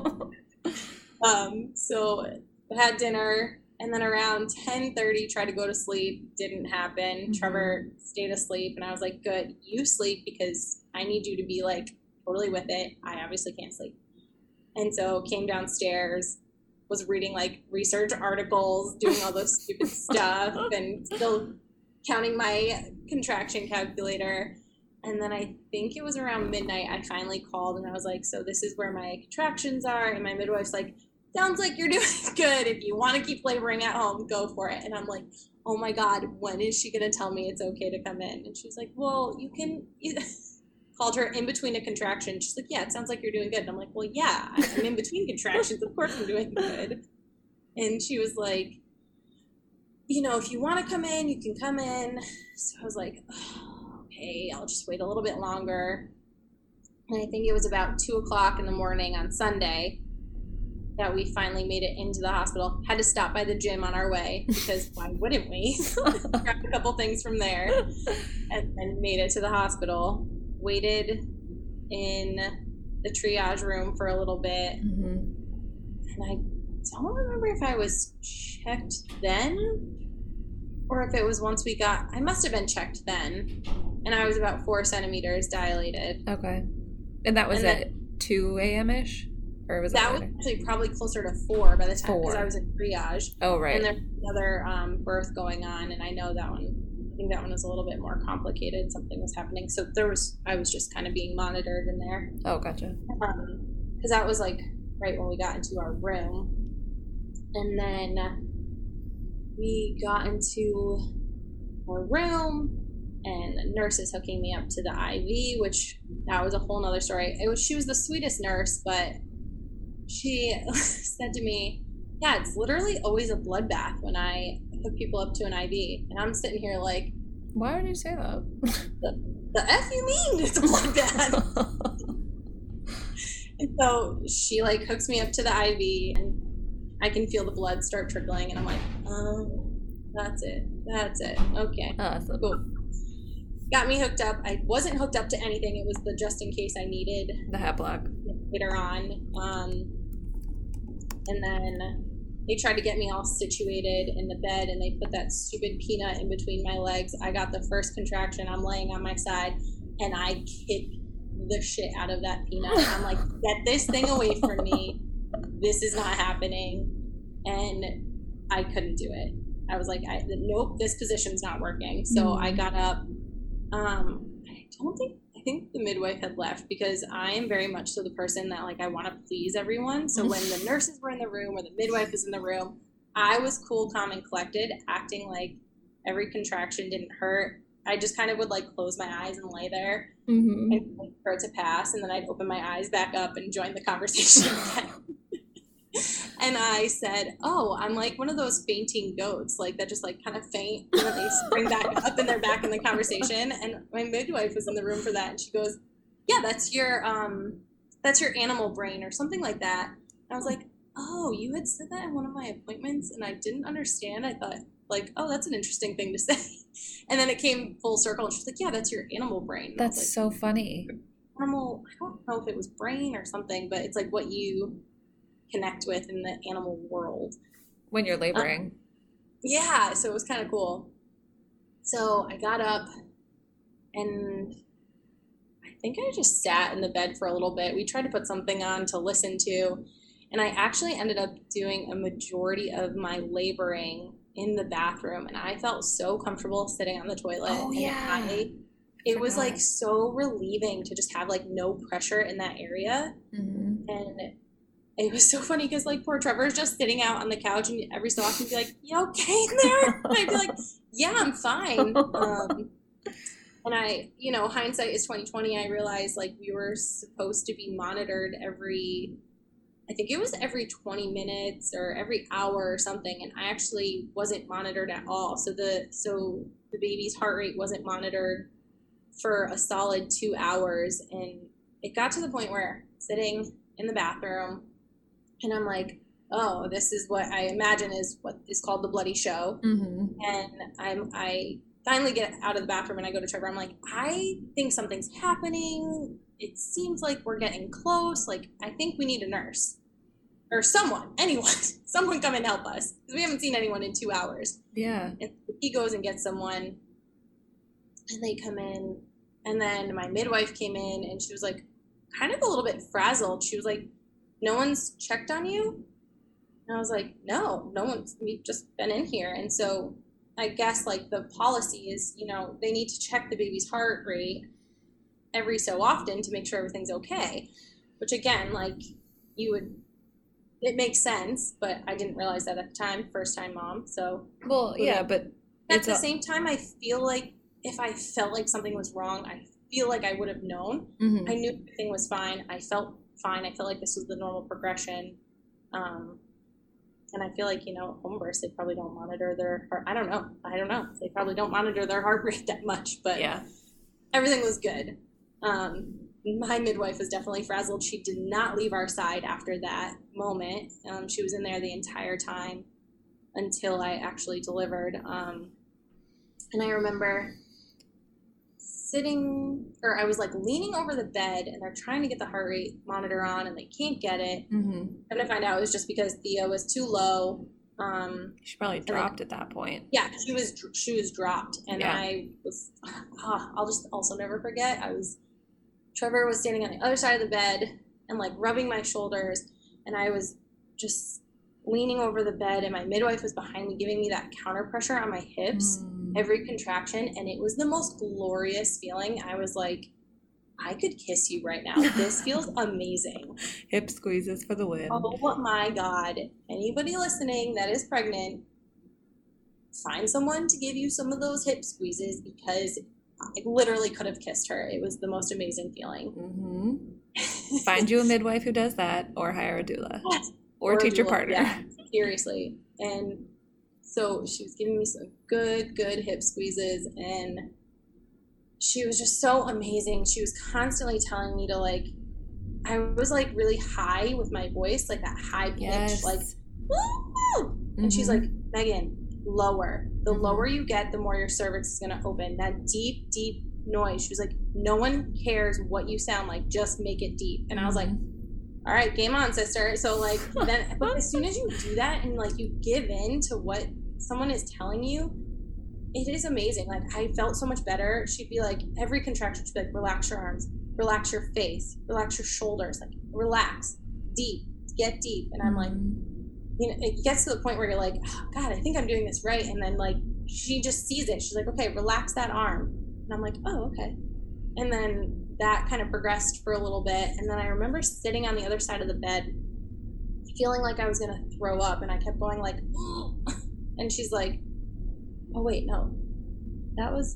um, so I had dinner, and then around ten thirty, tried to go to sleep. Didn't happen. Mm-hmm. Trevor stayed asleep, and I was like, good, you sleep, because I need you to be like totally with it. I obviously can't sleep. And so came downstairs, was reading like research articles, doing all this stupid stuff, and still counting my contraction calculator. And then I think it was around midnight, I finally called, and I was like, so this is where my contractions are. And my midwife's like, sounds like you're doing good. If you want to keep laboring at home, go for it. And I'm like, oh my God, when is she going to tell me it's okay to come in? And she's like, well, you can... Called her in between a contraction. She's like, yeah, it sounds like you're doing good. And I'm like, well, yeah, I'm in between contractions. Of course I'm doing good. And she was like, you know, if you want to come in, you can come in. So I was like, oh, okay, I'll just wait a little bit longer. And I think it was about two o'clock in the morning on Sunday that we finally made it into the hospital. Had to stop by the gym on our way, because why wouldn't we? Grabbed a couple things from there, and then made it to the hospital. Waited in the triage room for a little bit. Mm-hmm. And I don't remember if I was checked then or if it was once we got, I must have been checked then. And I was about four centimeters dilated. Okay. And that was and at then, two a.m.-ish? Or was that was actually probably closer to four by the time, because I was in triage. Oh, right. And there's another um, birth going on, and I know that one, I think that one was a little bit more complicated. Something was happening. So there was, I was just kind of being monitored in there. Oh, gotcha. Um, because that was like right when we got into our room. And then we got into our room, and the nurse is hooking me up to the I V, which that was a whole nother story. It was, she was the sweetest nurse, but she said to me, yeah, it's literally always a bloodbath when I hook people up to an I V. And I'm sitting here like, why would you say that? The, the F you mean it's a bloodbath? And so she like hooks me up to the I V, and I can feel the blood start trickling, and I'm like, oh, that's it. That's it. Okay. Oh, that's cool. Got me hooked up. I wasn't hooked up to anything. It was the just in case I needed. The hat block. Later on. Um, and then they tried to get me all situated in the bed, and they put that stupid peanut in between my legs. I got the first contraction. I'm laying on my side, and I kicked the shit out of that peanut. I'm like, get this thing away from me. This is not happening. And I couldn't do it. I was like, I, nope, this position's not working. So mm-hmm. I got up. Um, I don't think, I think the midwife had left because I am very much so the person that like, I want to please everyone. So when the nurses were in the room or the midwife was in the room, I was cool, calm, and collected, acting like every contraction didn't hurt. I just kind of would like close my eyes and lay there mm-hmm. and wait for it to pass. And then I'd open my eyes back up and join the conversation again. And I said, oh, I'm like one of those fainting goats, like that just like kind of faint and then they spring back up and they're back in the conversation. And my midwife was in the room for that. And she goes, yeah, that's your, um, that's your animal brain or something like that. And I was like, oh, you had said that in one of my appointments and I didn't understand. I thought like, oh, that's an interesting thing to say. And then it came full circle and she's like, yeah, that's your animal brain. That's like, so funny. Animal, I don't know if it was brain or something, but it's like what you connect with in the animal world. When you're laboring. Um, yeah, so it was kind of cool. So I got up and I think I just sat in the bed for a little bit. We tried to put something on to listen to. And I actually ended up doing a majority of my laboring in the bathroom. And I felt so comfortable sitting on the toilet. Oh, yeah. And I, it was like so relieving to just have like no pressure in that area. Mm-hmm. And it was so funny because like poor Trevor's just sitting out on the couch and every so often he'd be like, you okay in there? And I'd be like, yeah, I'm fine. Um, and I, you know, hindsight is twenty twenty. I realized like we were supposed to be monitored every I think it was every twenty minutes or every hour or something. And I actually wasn't monitored at all. So the, so the baby's heart rate wasn't monitored for a solid two hours. And it got to the point where sitting in the bathroom and I'm like, oh, this is what I imagine is what is called the bloody show. Mm-hmm. And I'm, I finally get out of the bathroom and I go to Trevor. I'm like, I think something's happening. It seems like we're getting close. Like, I think we need a nurse. Or someone, anyone, someone come and help us. Because we haven't seen anyone in two hours. Yeah. And he goes and gets someone. And they come in. And then my midwife came in and she was like, kind of a little bit frazzled. She was like, no one's checked on you? And I was like, no, no one's, we've just been in here. And so I guess like the policy is, you know, they need to check the baby's heart rate every so often to make sure everything's okay. Which again, like you would, it makes sense, but I didn't realize that at the time, first time mom. So, well, yeah, but at the a- same time, I feel like if I felt like something was wrong, I feel like I would have known. Mm-hmm. I knew everything was fine. I felt fine. I felt like this was the normal progression. Um, and I feel like, you know, home births, they probably don't monitor their heart. I don't know. I don't know. They probably don't monitor their heart rate that much, but yeah, everything was good. Um, my midwife was definitely frazzled. She did not leave our side after that moment. Um, she was in there the entire time until I actually delivered. Um, and I remember sitting, or I was like leaning over the bed and they're trying to get the heart rate monitor on and they can't get it. Mm-hmm. And to find out it was just because Thea was too low. Um, she probably dropped at that point. Yeah, she was, she was dropped. And yeah. I was, oh, I'll just also never forget. I was, Trevor was standing on the other side of the bed and like rubbing my shoulders. And I was just leaning over the bed and my midwife was behind me giving me that counter pressure on my hips mm. every contraction. And it was the most glorious feeling. I was like, I could kiss you right now. This feels amazing. Hip squeezes for the win. Oh my God. Anybody listening that is pregnant, find someone to give you some of those hip squeezes because I literally could have kissed her. It was the most amazing feeling. Mm-hmm. Find you a midwife who does that, or hire a doula, or, or teach your partner. Yeah, seriously. And so she was giving me some good, good hip squeezes, and she was just so amazing. She was constantly telling me to like, I was like really high with my voice, like that high pitch, yes. like, woo! And mm-hmm. she's like, Megan, lower. The mm-hmm. lower you get, the more your cervix is going to open. That deep, deep noise. She was like, no one cares what you sound like. Just make it deep. And I was like, all right, game on, sister. So like, then, but as soon as you do that and like you give in to what someone is telling you, it is amazing. Like I felt so much better. She'd be like, every contraction, she'd be like, relax your arms, relax your face, relax your shoulders, like relax, deep, get deep. And I'm like, you know, it gets to the point where you're like, oh, God, I think I'm doing this right. And then like, she just sees it. She's like, okay, relax that arm. And I'm like, oh, okay. And then that kind of progressed for a little bit. And then I remember sitting on the other side of the bed, feeling like I was going to throw up. And I kept going like, oh. And she's like, oh, wait, no, that was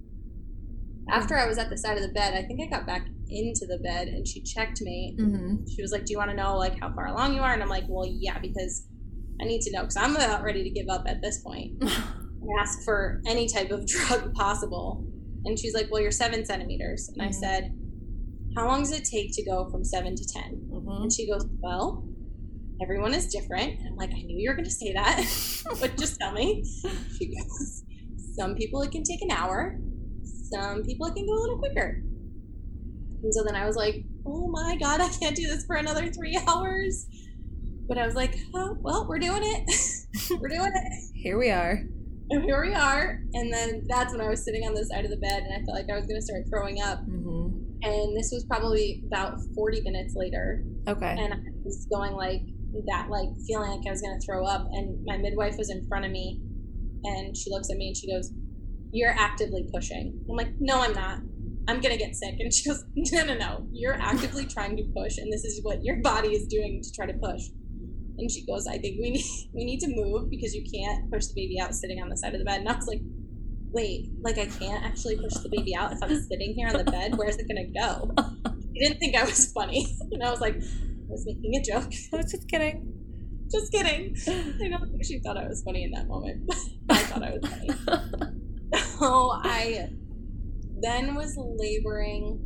after I was at the side of the bed. I think I got back into the bed and she checked me. Mm-hmm. She was like, do you want to know like how far along you are? And I'm like, well, yeah, because I need to know, because I'm about ready to give up at this point. And ask for any type of drug possible. And she's like, well, you're seven centimeters. And mm-hmm. I said, how long does it take to go from seven to ten? Mm-hmm. And she goes, well, everyone is different. And I'm like, I knew you were going to say that, but just tell me. She goes, some people it can take an hour. Some people it can go a little quicker. And so then I was like, oh my God, I can't do this for another three hours. But I was like, oh, well, we're doing it. We're doing it. Here we are. And here we are. And then that's when I was sitting on the side of the bed and I felt like I was going to start throwing up. Mm-hmm. And this was probably about forty minutes later. Okay. And I was going like that, like feeling like I was going to throw up. And my midwife was in front of me and she looks at me and she goes, you're actively pushing. I'm like, no, I'm not. I'm going to get sick. And she goes, no, no, no. You're actively trying to push. And this is what your body is doing to try to push. And she goes, I think we need we need to move because you can't push the baby out sitting on the side of the bed. And I was like, wait, like I can't actually push the baby out if I'm sitting here on the bed? Where's it going to go? She didn't think I was funny. And I was like, I was making a joke. I was just kidding. Just kidding. I don't think she thought I was funny in that moment. I thought I was funny. So I then was laboring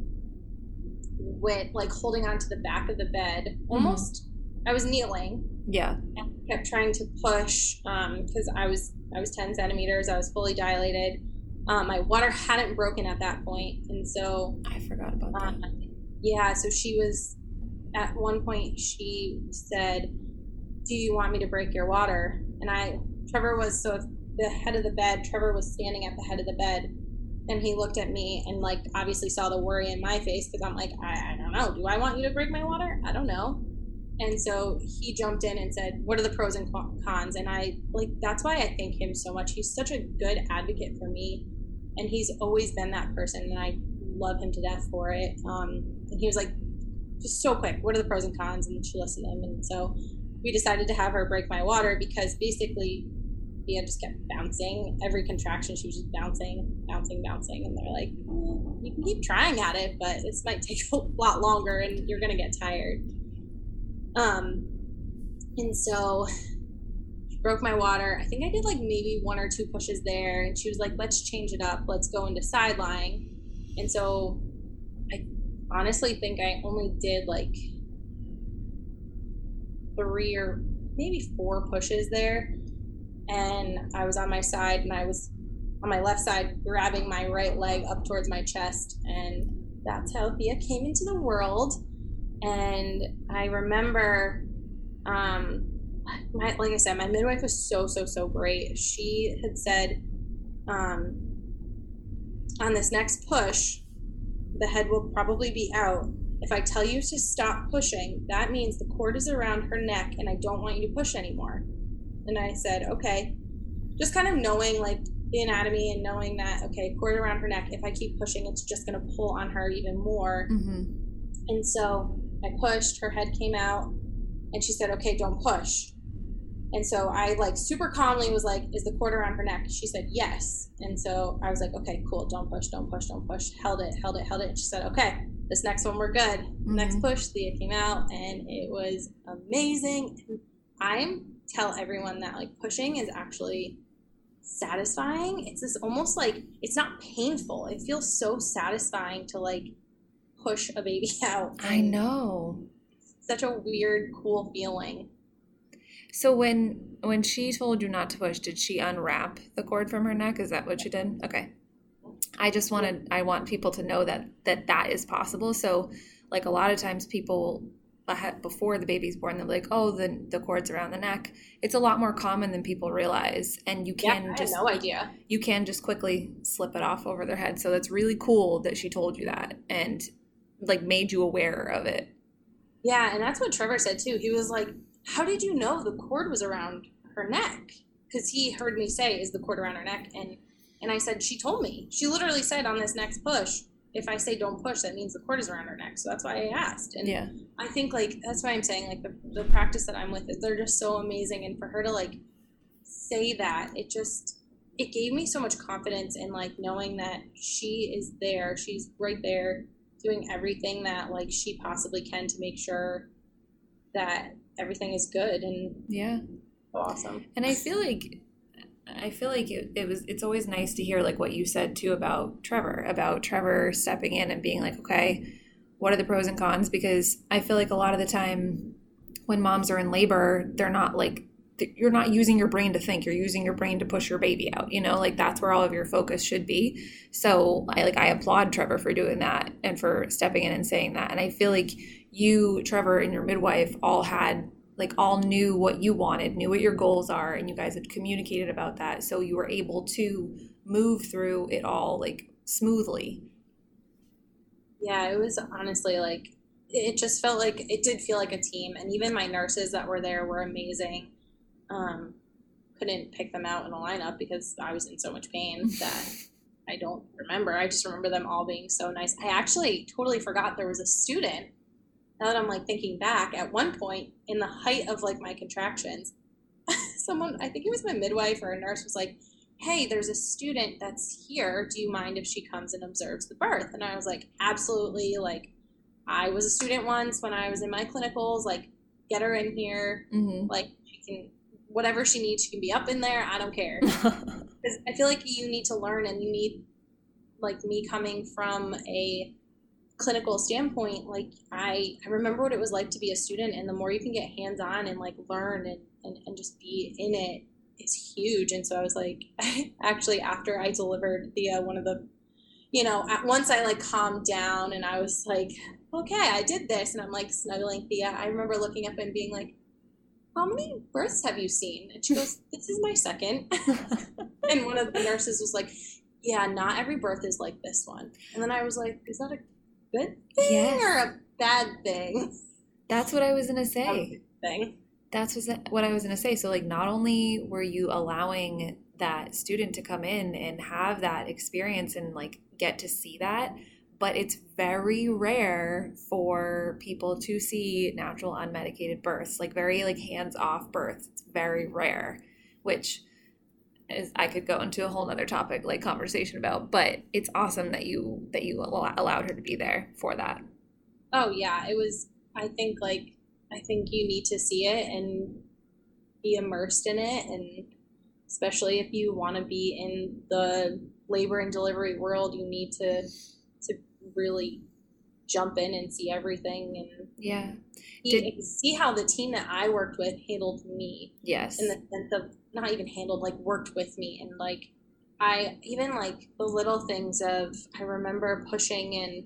with, like, holding onto the back of the bed. Almost, mm-hmm. I was kneeling. Yeah. And kept trying to push um, because I was I was ten centimeters. I was fully dilated. Um, my water hadn't broken at that point, and so I forgot about that. Um, yeah, so she was at one point. She said, "Do you want me to break your water?" And I, Trevor was so at the head of the bed. Trevor was standing at the head of the bed, and he looked at me and like obviously saw the worry in my face because I'm like, I, I don't know. Do I want you to break my water? I don't know. And so he jumped in and said, what are the pros and cons? And I, like, that's why I thank him so much. He's such a good advocate for me. And he's always been that person. And I love him to death for it. Um, and he was like, just so quick, what are the pros and cons? And she listened to him. And so we decided to have her break my water because basically Thea just kept bouncing. Every contraction, she was just bouncing, bouncing, bouncing. And they're like, well, you can keep trying at it, but this might take a lot longer and you're going to get tired. Um, and so she broke my water. I think I did like maybe one or two pushes there. And she was like, let's change it up. Let's go into side lying. And so I honestly think I only did like three or maybe four pushes there. And I was on my side and I was on my left side grabbing my right leg up towards my chest. And that's how Thea came into the world. And I remember, um, my, like I said, my midwife was so, so, so great. She had said, um, on this next push, the head will probably be out. If I tell you to stop pushing, that means the cord is around her neck and I don't want you to push anymore. And I said, okay, just kind of knowing like the anatomy and knowing that, okay, cord around her neck, if I keep pushing, it's just going to pull on her even more. Mm-hmm. And so I pushed, her head came out, and she said, okay, don't push. And so I like super calmly was like, is the cord around her neck? She said, yes. And so I was like, okay, cool. Don't push, don't push, don't push. Held it, held it, held it. And she said, okay, this next one, we're good. Mm-hmm. Next push, Thea came out and it was amazing. I tell everyone that like pushing is actually satisfying. It's this almost like, it's not painful. It feels so satisfying to like push a baby out. I know. Such a weird, cool feeling. So when when she told you not to push, did she unwrap the cord from her neck? Is that what she did? Okay. I just wanted, I want people to know that that, that is possible. So like a lot of times people before the baby's born, they're like, oh, the the cord's around the neck. It's a lot more common than people realize. And you can yeah, I just had no idea. You can just quickly slip it off over their head. So that's really cool that she told you that. And like made you aware of it. Yeah, and that's what Trevor said too. He was like, how did you know the cord was around her neck? Because he heard me say, is the cord around her neck? And and I said, she told me. She literally said on this next push, if I say don't push, that means the cord is around her neck. So that's why I asked. And yeah. I think, like, that's why I'm saying, like, the, the practice that I'm with, they're just so amazing. And for her to, like, say that, it just, it gave me so much confidence in, like, knowing that she is there. She's right there doing everything that, like, she possibly can to make sure that everything is good. And yeah. So awesome. And I feel like I feel like it, it was it's always nice to hear like what you said too about Trevor, about Trevor stepping in and being like, okay, what are the pros and cons? Because I feel like a lot of the time when moms are in labor, they're not like, you're not using your brain to think, you're using your brain to push your baby out, you know, like that's where all of your focus should be. So I like I applaud Trevor for doing that and for stepping in and saying that. And I feel like you, Trevor, and your midwife all had like all knew what you wanted, knew what your goals are, and you guys had communicated about that. So you were able to move through it all like smoothly. Yeah, it was honestly like, it just felt like, it did feel like a team. And even my nurses that were there were amazing. Um, couldn't pick them out in a lineup because I was in so much pain that I don't remember. I just remember them all being so nice. I actually totally forgot there was a student. Now that I'm like thinking back, at one point in the height of like my contractions, someone, I think it was my midwife or a nurse, was like, hey, there's a student that's here. Do you mind if she comes and observes the birth? And I was like, absolutely. Like, I was a student once when I was in my clinicals, like, get her in here. Mm-hmm. Like, she can, whatever she needs, she can be up in there. I don't care. Because I feel like you need to learn, and you need, like, me coming from a clinical standpoint, like I, I remember what it was like to be a student, and the more you can get hands-on and like learn and, and, and just be in it is huge. And so I was like, actually after I delivered Thea, one of the, you know, at once I like calmed down and I was like, okay, I did this. And I'm like snuggling Thea. I remember looking up and being like, how many births have you seen? And she goes, this is my second. And one of the nurses was like, yeah, not every birth is like this one. And then I was like, is that a good thing yes. or a bad thing? That's what I was gonna say. A good thing. That's what I was gonna say. So like, not only were you allowing that student to come in and have that experience and like get to see that, but it's very rare for people to see natural unmedicated births, like very like hands-off births. It's very rare, which is I could go into a whole nother topic like conversation about, but it's awesome that you that you allowed her to be there for that. Oh yeah, it was, I think like I think you need to see it and be immersed in it, and especially if you want to be in the labor and delivery world, you need to to really jump in and see everything and yeah see, Did, see how the team that I worked with handled me. Yes. In the sense of not even handled, like worked with me. And like I even like the little things of, I remember pushing, and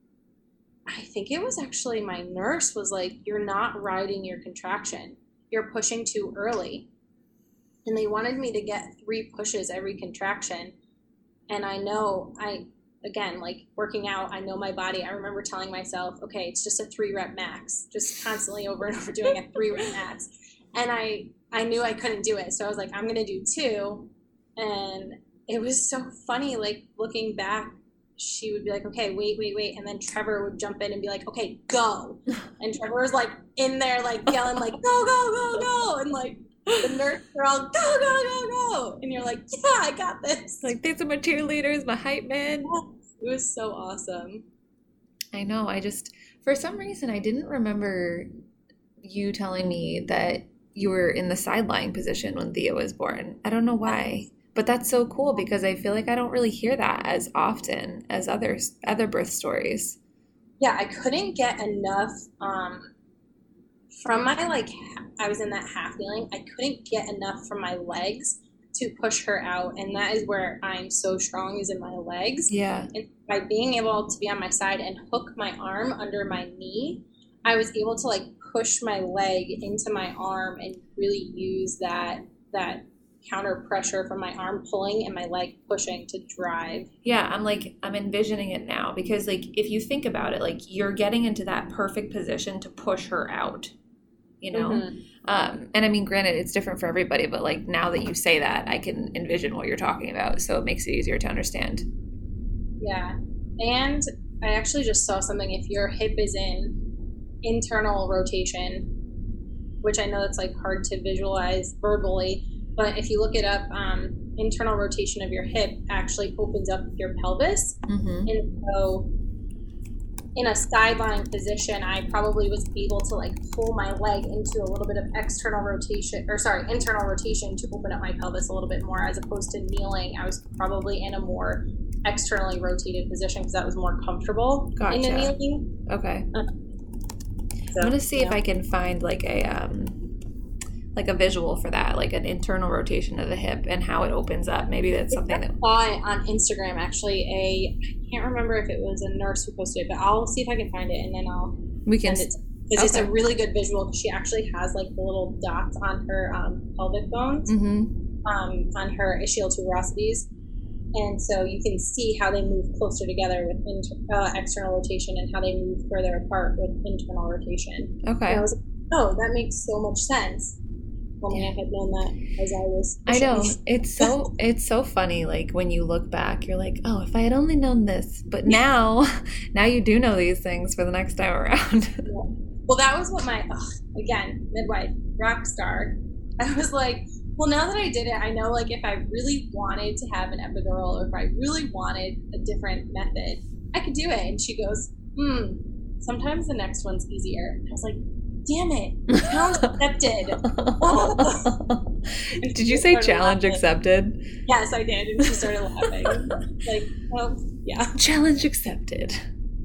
I think it was actually my nurse was like, you're not riding your contraction, you're pushing too early. And they wanted me to get three pushes every contraction. And I know I again, like working out, I know my body. I remember telling myself, okay, it's just a three rep max, just constantly over and over doing a three rep max. And I, I knew I couldn't do it. So I was like, I'm going to do two. And it was so funny, like looking back, she would be like, okay, wait, wait, wait. And then Trevor would jump in and be like, okay, go. And Trevor was like in there, like yelling, like, go, go, go, go. And like, the nerds are all, go, go, go, go. And you're like, yeah, I got this. Like, these are my cheerleaders, my hype men. It was so awesome. I know. I just, for some reason, I didn't remember you telling me that you were in the sideline position when Thea was born. I don't know why. But that's so cool, because I feel like I don't really hear that as often as others, other birth stories. Yeah, I couldn't get enough um, from my, like, I was in that half kneeling. I couldn't get enough from my legs to push her out. And that is where I'm so strong, is in my legs. Yeah. And by being able to be on my side and hook my arm under my knee, I was able to, like, push my leg into my arm and really use that, that counter pressure from my arm pulling and my leg pushing to drive. Yeah, I'm like, I'm envisioning it now because, like, if you think about it, like, you're getting into that perfect position to push her out, you know? Mm-hmm. Um, and I mean, granted, it's different for everybody, but, like, now that you say that, I can envision what you're talking about, so it makes it easier to understand. Yeah. And I actually just saw something. If your hip is in internal rotation, which I know that's, like, hard to visualize verbally, but if you look it up, um, internal rotation of your hip actually opens up your pelvis. Mm-hmm. And so in a sideline position, I probably was able to, like, pull my leg into a little bit of external rotation, or sorry, internal rotation to open up my pelvis a little bit more, as opposed to kneeling. I was probably in a more externally rotated position because that was more comfortable. Gotcha. In the kneeling. Okay. Uh, so, I'm going to see yeah. if I can find, like, a... Um... like a visual for that, like an internal rotation of the hip and how it opens up. Maybe that's something that... I saw it on Instagram, actually. A, I can't remember if it was a nurse who posted it, but I'll see if I can find it and then I'll we can send it. Because okay. It's a really good visual because she actually has, like, the little dots on her um, pelvic bones, mm-hmm. um, on her ischial tuberosities. And so you can see how they move closer together with inter- uh, external rotation and how they move further apart with internal rotation. Okay. And I was like, oh, that makes so much sense. I had known that as I was pushing. I know. It's so it's so funny, like, when you look back, you're like, oh, if I had only known this. But now now you do know these things for the next time around. Yeah. Well, that was what my, ugh, again, midwife, rock star. I was like, well, now that I did it, I know, like, if I really wanted to have an epidural or if I really wanted a different method, I could do it. And she goes, hmm, sometimes the next one's easier. I was like, damn it, challenge accepted. Did you say challenge laughing. Accepted? Yes, I did. And she started laughing. Like, oh, yeah. Challenge accepted.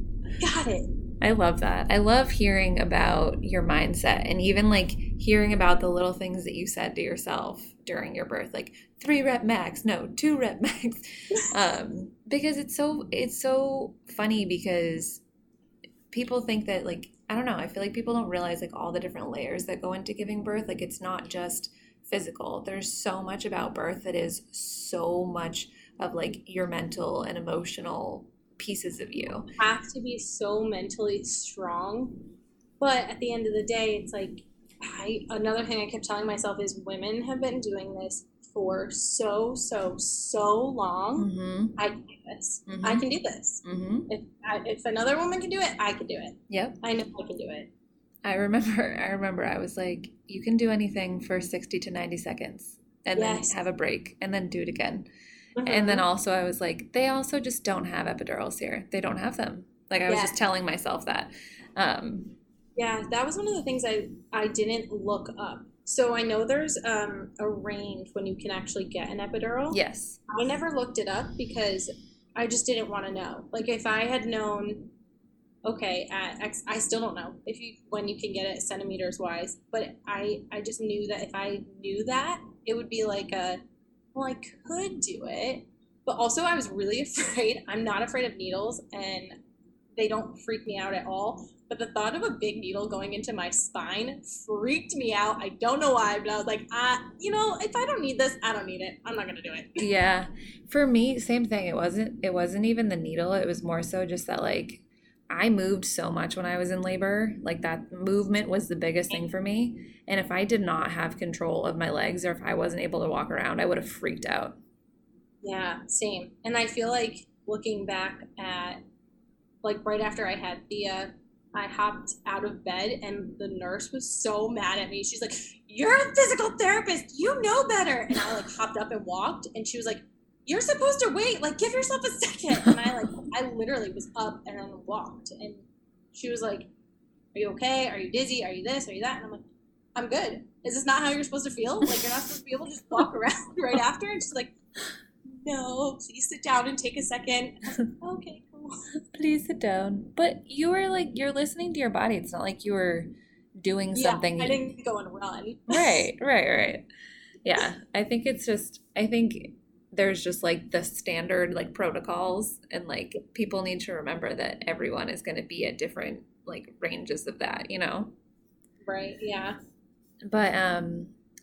Got it. I love that. I love hearing about your mindset and even, like, hearing about the little things that you said to yourself during your birth, like three rep max, no, two rep max. Um, because it's so, it's so funny because people think that, like, I don't know, I feel like people don't realize, like, all the different layers that go into giving birth. Like, it's not just physical. There's so much about birth that is so much of, like, your mental and emotional pieces of you. You have to be so mentally strong. But at the end of the day, it's like, I another thing I kept telling myself is women have been doing this for so, so, so long. Mm-hmm. I can do this. Mm-hmm. I can do this. Mm-hmm. If I, if another woman can do it, I can do it. Yep. I know I can do it. I remember, I remember I was like, you can do anything for sixty to ninety seconds and yes. then have a break and then do it again. Mm-hmm. And then also I was like, they also just don't have epidurals here. They don't have them. Like, I was yeah. just telling myself that. Um, yeah, that was one of the things I, I didn't look up. So I know there's um, a range when you can actually get an epidural. Yes. I never looked it up because I just didn't want to know. Like, if I had known, okay, at X, I still don't know if you when you can get it centimeters wise, but I, I just knew that if I knew that, it would be like a, well, I could do it. But also I was really afraid. I'm not afraid of needles and they don't freak me out at all. But the thought of a big needle going into my spine freaked me out. I don't know why, but I was like, ah, you know, if I don't need this, I don't need it. I'm not going to do it. Yeah. For me, same thing. It wasn't, it wasn't even the needle. It was more so just that, like, I moved so much when I was in labor. Like, that movement was the biggest thing for me. And if I did not have control of my legs or if I wasn't able to walk around, I would have freaked out. Yeah, same. And I feel like looking back at, like, right after I had Thea, I hopped out of bed and the nurse was so mad at me. She's like, you're a physical therapist. You know better. And I, like, hopped up and walked. And she was like, you're supposed to wait. Like, give yourself a second. And I, like, I literally was up and then walked. And she was like, are you okay? Are you dizzy? Are you this? Are you that? And I'm like, I'm good. Is this not how you're supposed to feel? Like, you're not supposed to be able to just walk around right after? And she's like, no, please sit down and take a second. And I was like, okay, cool. Please sit down. But you were like, you're listening to your body. It's not like you were doing something. Yeah, I didn't go and run. Right, right, right. Yeah, I think it's just, I think there's just, like, the standard, like, protocols, and, like, people need to remember that everyone is going to be at different, like, ranges of that, you know? Right, yeah. But um,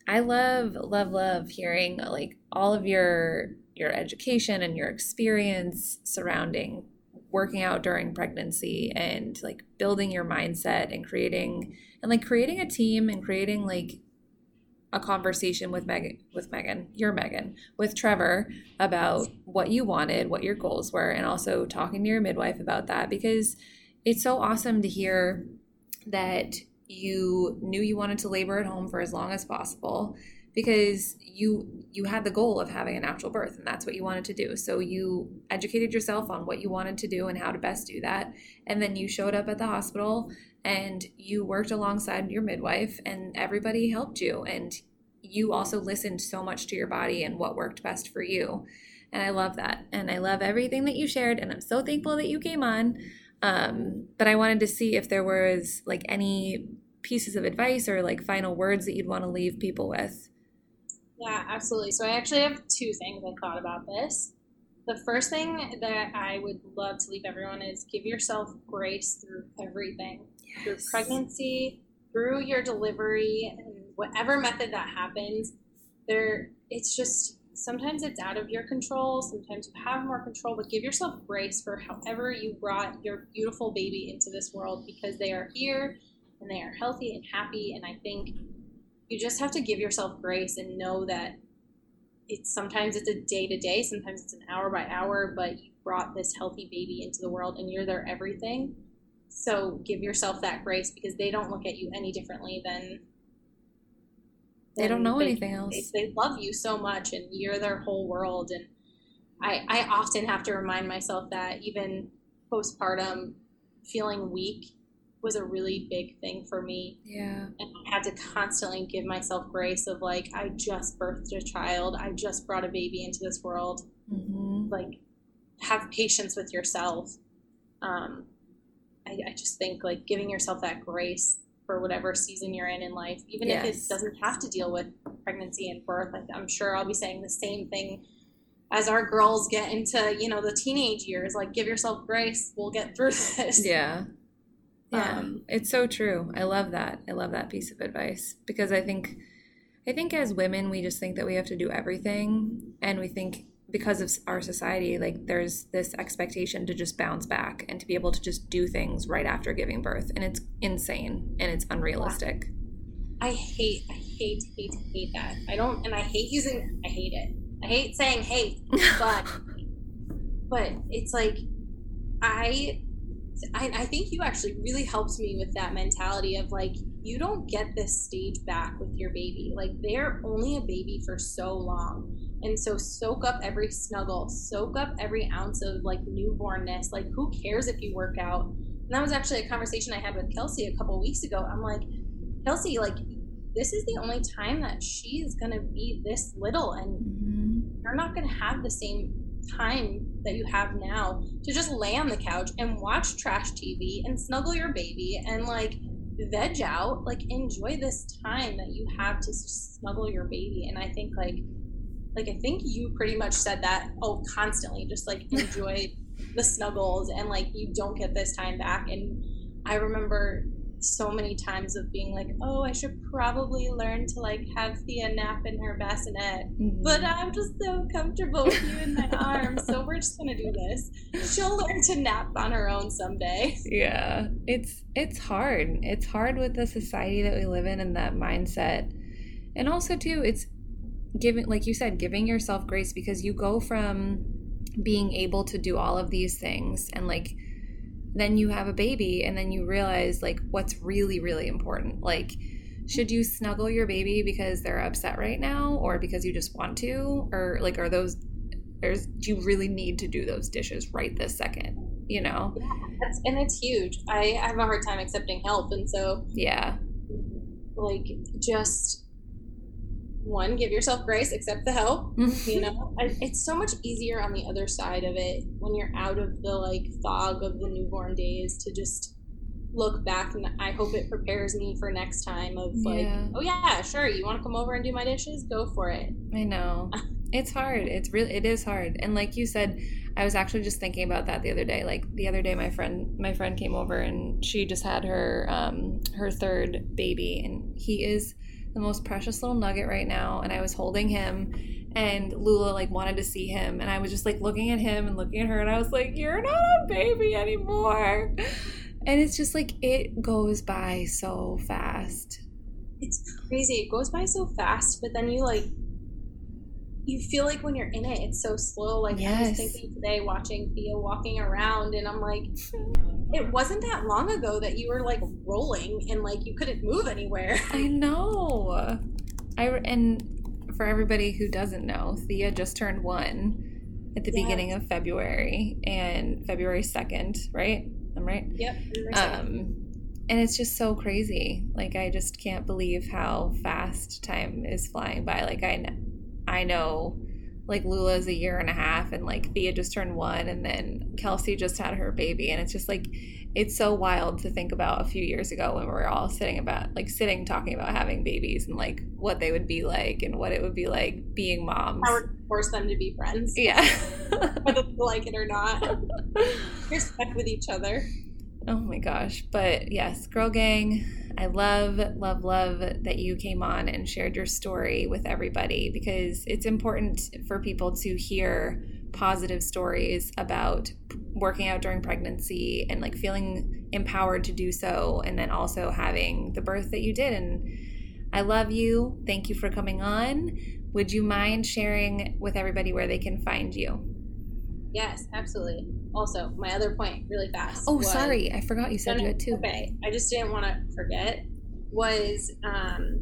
I love, love, love hearing like all of your your education and your experience surrounding working out during pregnancy and like building your mindset and creating and like creating a team and creating like a conversation with Megan, with Megan, your Megan, with Trevor about what you wanted, what your goals were, and also talking to your midwife about that, because it's so awesome to hear that you knew you wanted to labor at home for as long as possible because you you had the goal of having a natural birth and that's what you wanted to do. So you educated yourself on what you wanted to do and how to best do that. And then you showed up at the hospital and you worked alongside your midwife and everybody helped you. And you also listened so much to your body and what worked best for you. And I love that. And I love everything that you shared. And I'm so thankful that you came on. Um, but I wanted to see if there was like any pieces of advice or like final words that you'd want to leave people with. Yeah, absolutely. So I actually have two things I thought about this. The first thing that I would love to leave everyone is give yourself grace through everything. Yes. Through pregnancy, through your delivery, and whatever method that happens. There, it's just, sometimes it's out of your control. Sometimes you have more control, but give yourself grace for however you brought your beautiful baby into this world, because they are here and they are healthy and happy. And I think you just have to give yourself grace and know that it's sometimes it's a day to day, sometimes it's an hour by hour, but you brought this healthy baby into the world and you're their everything. So give yourself that grace, because they don't look at you any differently than they don't know they, anything else. They, they love you so much and you're their whole world. And I, I often have to remind myself that even postpartum, feeling weak was a really big thing for me. Yeah. And I had to constantly give myself grace of like, I just birthed a child. I just brought a baby into this world. Mm-hmm. Like, have patience with yourself. Um, I, I just think like giving yourself that grace for whatever season you're in in life, even yes. if it doesn't have to deal with pregnancy and birth. Like, I'm sure I'll be saying the same thing as our girls get into, you know, the teenage years. Like, give yourself grace. We'll get through this. Yeah. Yeah, um, it's so true. I love that. I love that piece of advice, because I think, I think as women, we just think that we have to do everything. And we think because of our society, like there's this expectation to just bounce back and to be able to just do things right after giving birth. And it's insane and it's unrealistic. I hate, I hate, hate, hate that. I don't, and I hate using, I hate it. I hate saying hate, but, but it's like, I, I, I think you actually really helped me with that mentality of like, you don't get this stage back with your baby. Like, they're only a baby for so long. And so soak up every snuggle, soak up every ounce of like newbornness. Like, who cares if you work out? And that was actually a conversation I had with Kelsey a couple of weeks ago. I'm like, Kelsey, like, this is the only time that she is going to be this little, and mm-hmm. you're not going to have the same time that you have now to just lay on the couch and watch trash T V and snuggle your baby and like veg out. Like, enjoy this time that you have to snuggle your baby. And I think like like I think you pretty much said that oh constantly, just like enjoy the snuggles, and like you don't get this time back. And I remember so many times of being like, oh, I should probably learn to like have Thea nap in her bassinet, mm-hmm. but I'm just so comfortable with you in my arms, so we're just gonna do this. She'll learn to nap on her own someday. Yeah, it's it's hard. It's hard with the society that we live in and that mindset. And also too, it's giving, like you said, giving yourself grace, because you go from being able to do all of these things and like then you have a baby and then you realize like what's really, really important. Like, should you snuggle your baby because they're upset right now, or because you just want to, or like, are those, there's, do you really need to do those dishes right this second, you know? Yeah, that's, and it's huge. I, I have a hard time accepting help. And so, yeah, like, just one, give yourself grace, accept the help. You know, I, it's so much easier on the other side of it when you're out of the like fog of the newborn days to just look back. And I hope it prepares me for next time of like, yeah. oh yeah, sure, you want to come over and do my dishes? Go for it. I know. It's hard. It's really, it is hard. And like you said, I was actually just thinking about that the other day. Like the other day, my friend, my friend came over and she just had her, um, her third baby, and he is the most precious little nugget right now, and I was holding him, and Lula like wanted to see him, and I was just like looking at him and looking at her, and I was like, you're not a baby anymore. And it's just like, it goes by so fast. It's crazy. It goes by so fast, but then you like, you feel like when you're in it, it's so slow. Like yes. I was thinking today watching Thea walking around, and I'm like, it wasn't that long ago that you were like rolling and like you couldn't move anywhere. I know. I and for everybody who doesn't know, Thea just turned one at the yes. beginning of February, and February second, right? I'm right? Yep. Um, and it's just so crazy. Like, I just can't believe how fast time is flying by. Like, I know. I know, like, Lula's a year and a half, and, like, Thea just turned one, and then Kelsey just had her baby, and it's just, like, it's so wild to think about a few years ago when we were all sitting about, like, sitting talking about having babies and, like, what they would be like and what it would be like being moms. I would force them to be friends. Yeah. Whether they like it or not. You're stuck with each other. Oh, my gosh. But, yes, Girl Gang, I love, love, love that you came on and shared your story with everybody, because it's important for people to hear positive stories about working out during pregnancy and like feeling empowered to do so, and then also having the birth that you did. And I love you. Thank you for coming on. Would you mind sharing with everybody where they can find you? Yes, absolutely. Also, my other point, really fast. Oh, was, sorry. I forgot you said no, you had two. Okay. I just didn't want to forget. Was um,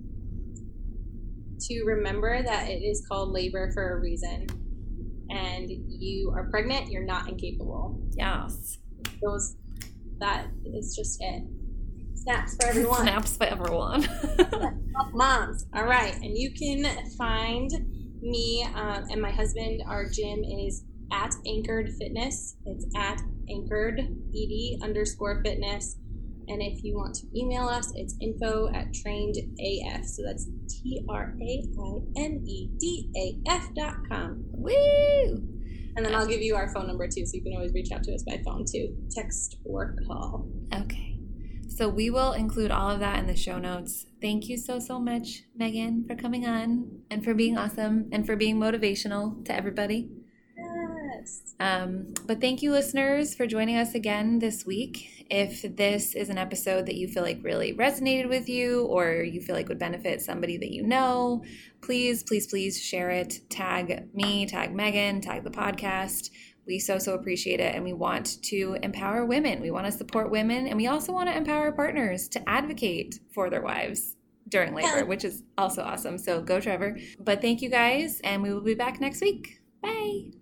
to remember that it is called labor for a reason. And you are pregnant, you're not incapable. Yes. Those, that is just it. Snaps for everyone. Snaps for everyone. Moms. All right. And you can find me um, and my husband. Our gym is at Anchored Fitness. It's at Anchored Ed underscore fitness. And if you want to email us, it's info at trained A F. So that's T R A I N E D A F dot com. Woo! And then I'll give you our phone number too, so you can always reach out to us by phone too. Text or call. Okay. So we will include all of that in the show notes. Thank you so, so much, Megan, for coming on and for being awesome and for being motivational to everybody. Yes. Um, but thank you, listeners, for joining us again this week. If this is an episode that you feel like really resonated with you, or you feel like would benefit somebody that you know, please, please, please share it. Tag me, tag Megan, tag the podcast. We so, so appreciate it. And we want to empower women. We want to support women. And we also want to empower partners to advocate for their wives during labor, yeah. which is also awesome. So go, Trevor. But thank you guys. And we will be back next week. Bye.